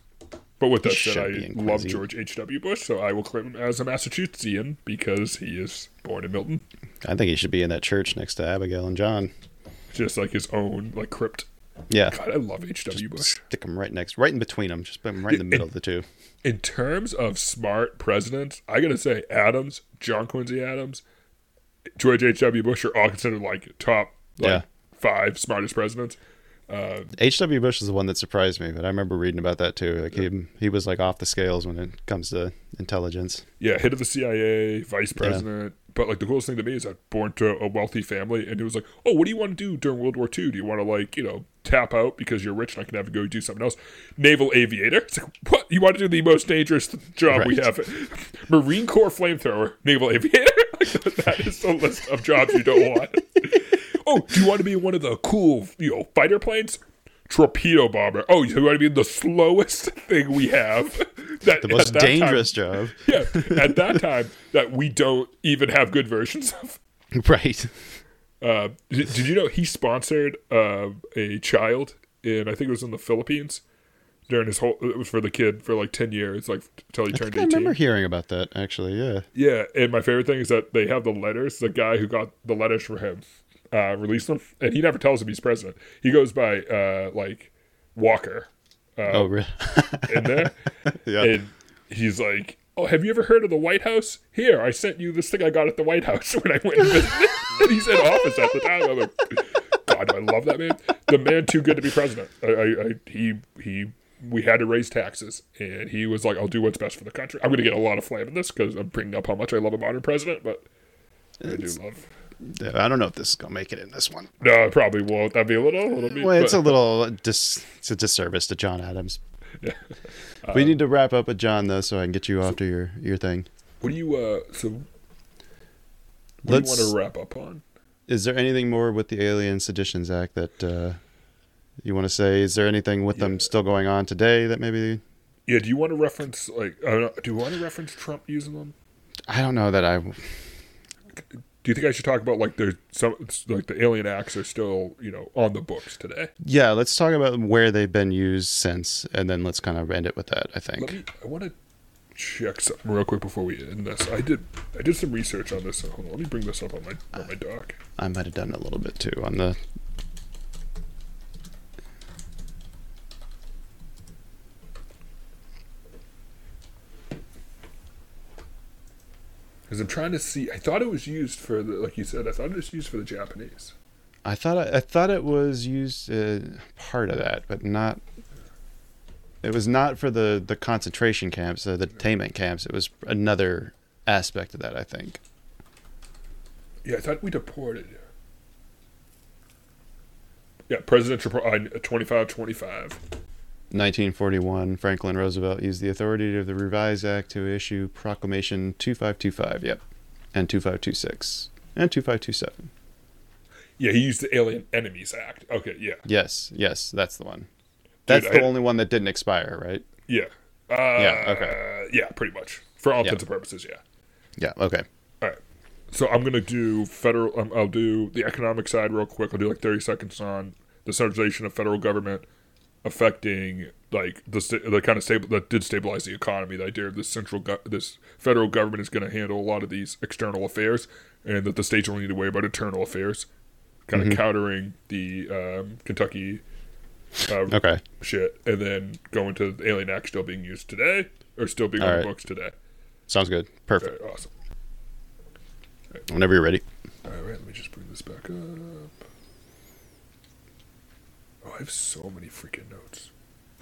But with that he said, I love George H W. Bush, so I will claim him as a Massachusettsian because he is born in Milton. I think he should be in that church next to Abigail and John. Just like his own, like, crypt. Yeah. God, I love H W. Just Bush. Stick him right next, right in between them. Just put him right in the middle in, of the two. In terms of smart presidents, I gotta say, Adams, John Quincy Adams, George H W. Bush are all considered, like, top, like, yeah. five smartest presidents. Uh, H W. Bush is the one that surprised me, but I remember reading about that too. Like he he was like off the scales when it comes to intelligence. Yeah, head of the C I A, vice president. Yeah. But like the coolest thing to me is that born to a wealthy family, and it was like, oh, what do you want to do during World War Two? Do you want to like you know tap out because you're rich and I can have to go do something else? Naval aviator. It's like, what? You want to do the most dangerous job right. we have? Marine Corps flamethrower, naval aviator. Like, that is the list of jobs you don't want. Oh, do you want to be one of the cool, you know, fighter planes? Torpedo bomber. Oh, you want to be the slowest thing we have? That, the most dangerous time, job. Yeah, at that time that we don't even have good versions of. Right. Uh, did, did you know he sponsored uh, a child in, I think it was in the Philippines, during his whole, it was for the kid for like ten years, like until he I turned think eighteen. I remember hearing about that, actually, yeah. Yeah, and my favorite thing is that they have the letters, the guy who got the letters for him. Uh, release them, and he never tells him he's president. He goes by uh, like Walker. Uh, oh, really? in there, yeah. And he's like, "Oh, have you ever heard of the White House? Here, I sent you this thing I got at the White House when I went and visited." And he's in office at the time. I'm like, God, do I love that man? The man too good to be president. I, I, I he, he. We had to raise taxes, and he was like, "I'll do what's best for the country." I'm going to get a lot of flame in this because I'm bringing up how much I love a modern president, but it's, I do love. I don't know if this is gonna make it in this one. No, it probably won't. That'd be a little, little bit. Well, it's but, a little dis. It's a disservice to John Adams. Yeah. Um, we need to wrap up with John though, so I can get you so, off to your, your thing. What do you uh? So, what Let's, do you want to wrap up on? Is there anything more with the Alien Seditions Act that uh, you want to say? Is there anything with yeah. them still going on today that maybe? Yeah. Do you want to reference like? Uh, do you want to reference Trump using them? I don't know that I. Do you think I should talk about like there's some like the alien acts are still you know on the books today? Yeah, let's talk about where they've been used since, and then let's kind of end it with that. I think. Let me, I want to check something real quick before we end this. I did I did some research on this. So hold on, let me bring this up on my on my doc. I might have done a little bit too on the. Because I'm trying to see. I thought it was used for the, like you said. I thought it was used for the Japanese. I thought I, I thought it was used uh, part of that, but not. It was not for the, the concentration camps, uh, the detainment camps. It was another aspect of that, I think. Yeah, I thought we deported. Yeah, presidential pro- uh, twenty-five twenty-five. nineteen forty-one, Franklin Roosevelt used the authority of the Revised Act to issue Proclamation twenty-five twenty-five, yep, and twenty-five twenty-six, and twenty-five twenty-seven. Yeah, he used the Alien Enemies Act. Okay, yeah. Yes, yes, that's the one. That's Dude, the I- only one that didn't expire, right? Yeah. Uh, Yeah, okay. Yeah, pretty much. For all Yeah. intents and purposes, yeah. Yeah, okay. All right. So I'm going to do federal, um, I'll do the economic side real quick. I'll do like thirty seconds on the centralization of federal government affecting like the sta- the kind of stable that did stabilize the economy. The idea of this central go- this federal government is going to handle a lot of these external affairs, and that the states only need to worry about internal affairs, kind of Mhm. countering the um, Kentucky uh, Okay. shit, and then going to the Alien Act still being used today or still being All on right. the books today. Sounds good. Perfect. All right, awesome. Whenever you're ready. All right, let me just bring this back up. Oh, I have so many freaking notes.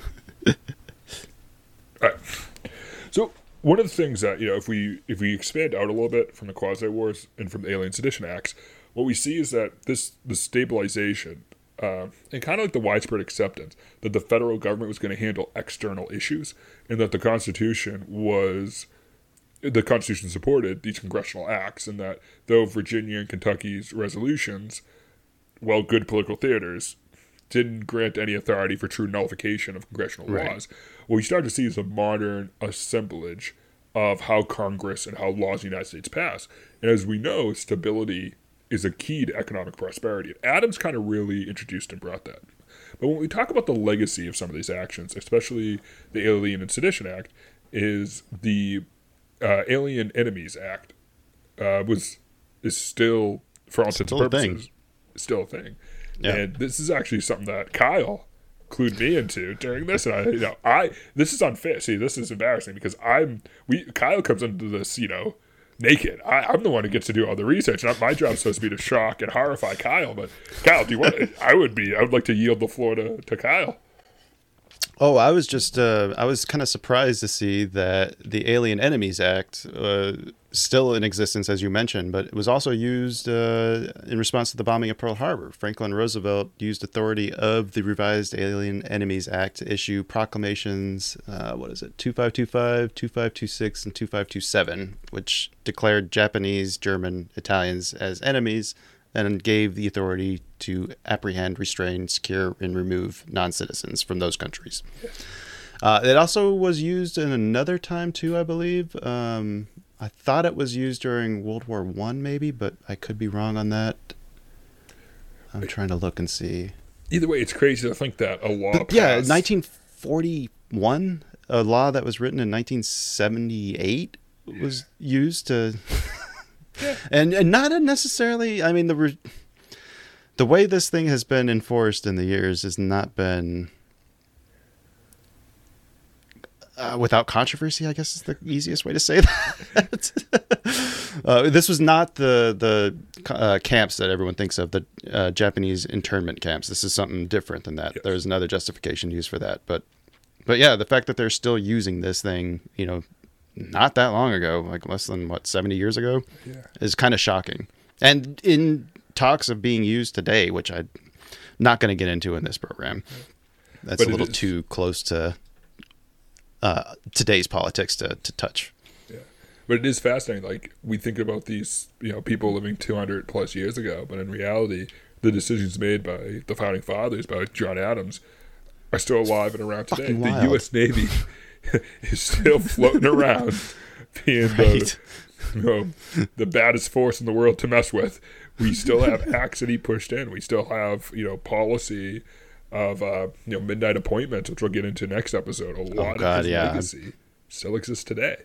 All right. So one of the things that, you know, if we if we expand out a little bit from the Quasi Wars and from the Alien Sedition Acts, what we see is that this the stabilization uh, and kind of like the widespread acceptance that the federal government was going to handle external issues, and that the Constitution was the Constitution supported these congressional acts, and that though Virginia and Kentucky's resolutions, while good political theaters, didn't grant any authority for true nullification of congressional Right. laws, what we start to see is a modern assemblage of how Congress and how laws in the United States pass. And as we know, stability is a key to economic prosperity. And Adams kind of really introduced and brought that. But when we talk about the legacy of some of these actions, especially the Alien and Sedition Act, is the uh, Alien Enemies Act uh, was is still, for all intents and Still a thing. purposes, still a thing. Yeah. And this is actually something that Kyle clued me into during this, and I, you know, I this is unfair. See, this is embarrassing because I'm we Kyle comes into this, you know, naked. I, I'm the one who gets to do all the research. Not my job's supposed to be to shock and horrify Kyle, but Kyle, do you want? I would be. I would like to yield the floor to, to Kyle. Oh, I was just, uh, I was kind of surprised to see that the Alien Enemies Act, uh, still in existence, as you mentioned, but it was also used uh, in response to the bombing of Pearl Harbor. Franklin Roosevelt used authority of the revised Alien Enemies Act to issue proclamations, uh, what is it, twenty-five twenty-five, twenty-five twenty-six, and twenty-five twenty-seven, which declared Japanese, German, Italians as enemies, and gave the authority to apprehend, restrain, secure, and remove non-citizens from those countries. Uh, it also was used in another time too, I believe. Um, I thought it was used during World War One, maybe, but I could be wrong on that. I'm trying to look and see. Either way, it's crazy to think that a law. But yeah, passed- nineteen forty-one, a law that was written in nineteen seventy-eight was used to. And and not necessarily. I mean, the re- the way this thing has been enforced in the years has not been uh, without controversy. I guess is the easiest way to say that. uh, this was not the the uh, camps that everyone thinks of, the uh, Japanese internment camps. This is something different than that. Yes. There's another justification used for that, but but yeah, the fact that they're still using this thing, you know, not that long ago, like less than what, seventy years ago, Yeah. is kind of shocking. And in talks of being used today, which I'm not going to get into in this program, that's But a it little is- too close to uh, today's politics to, to touch. Yeah. But it is fascinating. Like, we think about these, you know, people living two hundred plus years ago, but in reality, the decisions made by the founding fathers, by John Adams, are still alive and around today. Fucking The wild. U S Navy is still floating around, being Right. the, you know, the baddest force in the world to mess with. We still have acts that he pushed in. We still have, you know, policy of, uh, you know, midnight appointments, which we'll get into next episode. A lot God, of his yeah. legacy still exists today.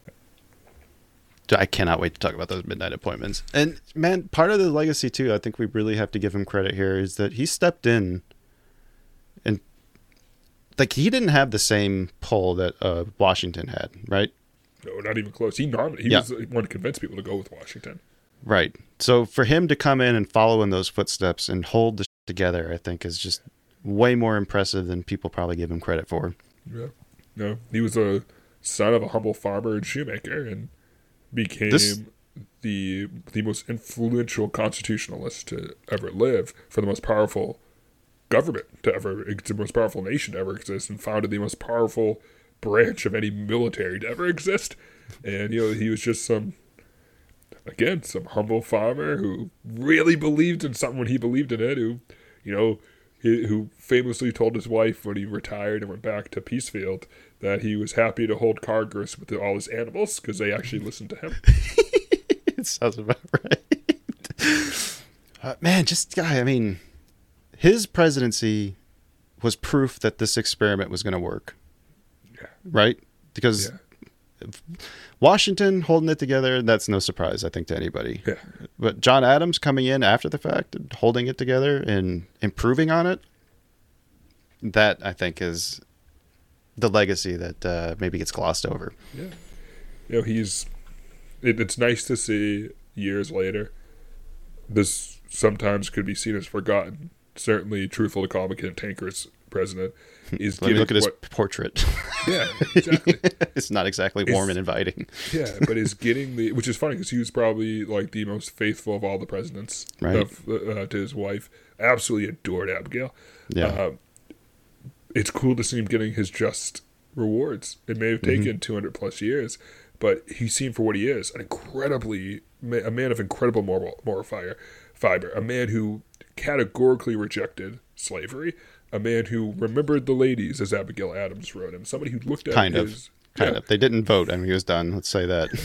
I cannot wait to talk about those midnight appointments. And man, part of the legacy too, I think we really have to give him credit here, is that he stepped in and like he didn't have the same pull that uh, Washington had, right? No, not even close. He nominated. He Yeah. was the one to convince people to go with Washington. Right. So for him to come in and follow in those footsteps and hold the shit together, I think is just way more impressive than people probably give him credit for. Yeah. No, he was a son of a humble farmer and shoemaker, and became This- the the most influential constitutionalist to ever live for the most powerful government to ever, it's the most powerful nation to ever exist, and founded the most powerful branch of any military to ever exist. And, you know, he was just some, again, some humble farmer who really believed in something when he believed in it, who, you know, he, who famously told his wife when he retired and went back to Peacefield that he was happy to hold Congress with all his animals because they actually listened to him. It sounds about right. Uh, man, just guy, I mean, his presidency was proof that this experiment was going to work. Yeah. Right? Because Yeah. Washington holding it together, that's no surprise, I think, to anybody. Yeah. But John Adams coming in after the fact and holding it together and improving on it, that, I think, is the legacy that uh, maybe gets glossed over. Yeah. You know, he's... It, it's nice to see years later. This sometimes could be seen as forgotten. Certainly, truthful to call him a cantankerous president. Is Let me look at his what, portrait. Yeah, exactly. It's not exactly warm It's, and inviting. Yeah, but is getting the, which is funny because he was probably like the most faithful of all the presidents, right. of, uh, to his wife. Absolutely adored Abigail. Yeah, uh, it's cool to see him getting his just rewards. It may have taken mm-hmm. two hundred plus years, but he's seen for what he is, an incredibly a man of incredible moral, moral fire, fiber, a man who categorically rejected slavery. A man who remembered the ladies, as Abigail Adams wrote him. Somebody who looked at kind his... Of. Kind yeah. of. They didn't vote and he was done. Let's say that.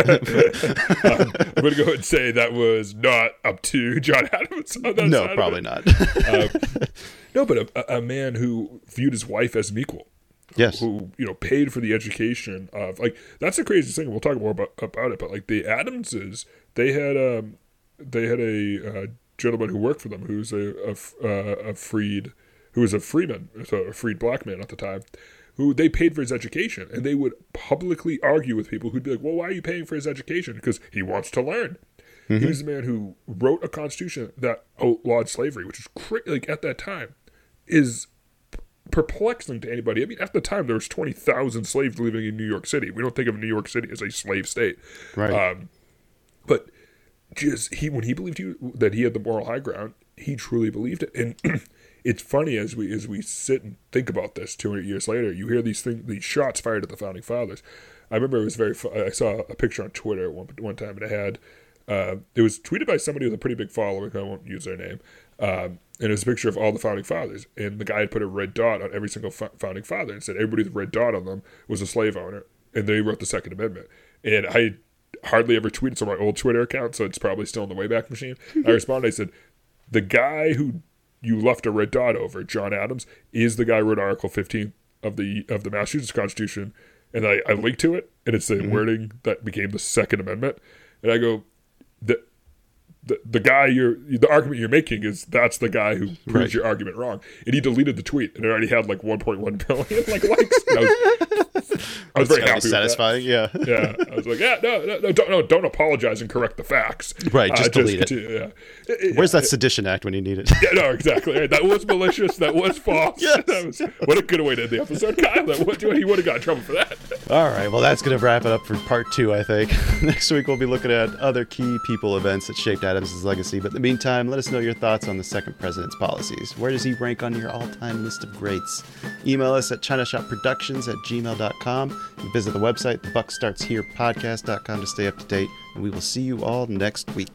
Yeah. um, I'm going to go ahead and say that was not up to John Adams. On that no, side probably of not. um, no, but a, a man who viewed his wife as an equal. Yes. Who, you know, paid for the education of... Like, that's the craziest thing. We'll talk more about, about it. But, like, the Adamses, they had, um, they had a uh, gentleman who worked for them who's a, a, uh, a freed... who was a freeman, so a freed black man at the time, who they paid for his education. And they would publicly argue with people who'd be like, well, why are you paying for his education? Because he wants to learn. Mm-hmm. He was the man who wrote a constitution that outlawed slavery, which is, cra- like, at that time, is perplexing to anybody. I mean, at the time, there was twenty thousand slaves living in New York City. We don't think of New York City as a slave state. Right. Um, but just he when he believed he, that he had the moral high ground, he truly believed it. And it's funny as we as we sit and think about this two hundred years later, you hear these things, these shots fired at the founding fathers. I remember it was very. I saw a picture on Twitter at one one time, and it had uh, it was tweeted by somebody with a pretty big following. I won't use their name, um, and it was a picture of all the founding fathers, and the guy had put a red dot on every single founding father and said everybody with a red dot on them was a slave owner, and they wrote the Second Amendment. And I hardly ever tweeted to my old Twitter account, so it's probably still in the Wayback Machine. I responded. I said, the guy who you left a red dot over, John Adams, is the guy who wrote Article fifteen of the of the Massachusetts Constitution, and I, I linked to it, and it's the mm-hmm. wording that became the Second Amendment, and I go, the the the guy you're the argument you're making is that's the guy who proves right. your argument wrong, and he deleted the tweet, and it already had like one point one billion like likes. And I was, I was very happy. Satisfying, with that. yeah. Yeah, I was like, yeah, no, no, no, don't, no, don't apologize and correct the facts. Right, just uh, delete just, it. Yeah. It, Where's yeah, that Sedition Act when you need it? Yeah, no, exactly. Right. That was malicious. That was false. Yes. That was, what a good way to end the episode, Kyle. That, what, he would have got in trouble for that. All right, well, that's going to wrap it up for part two, I think. Next week, we'll be looking at other key people events that shaped Adams' legacy. But in the meantime, let us know your thoughts on the second president's policies. Where does he rank on your all-time list of greats? Email us at china shop productions at gmail dot com and visit the website, the buck starts here podcast dot com, to stay up to date. And we will see you all next week.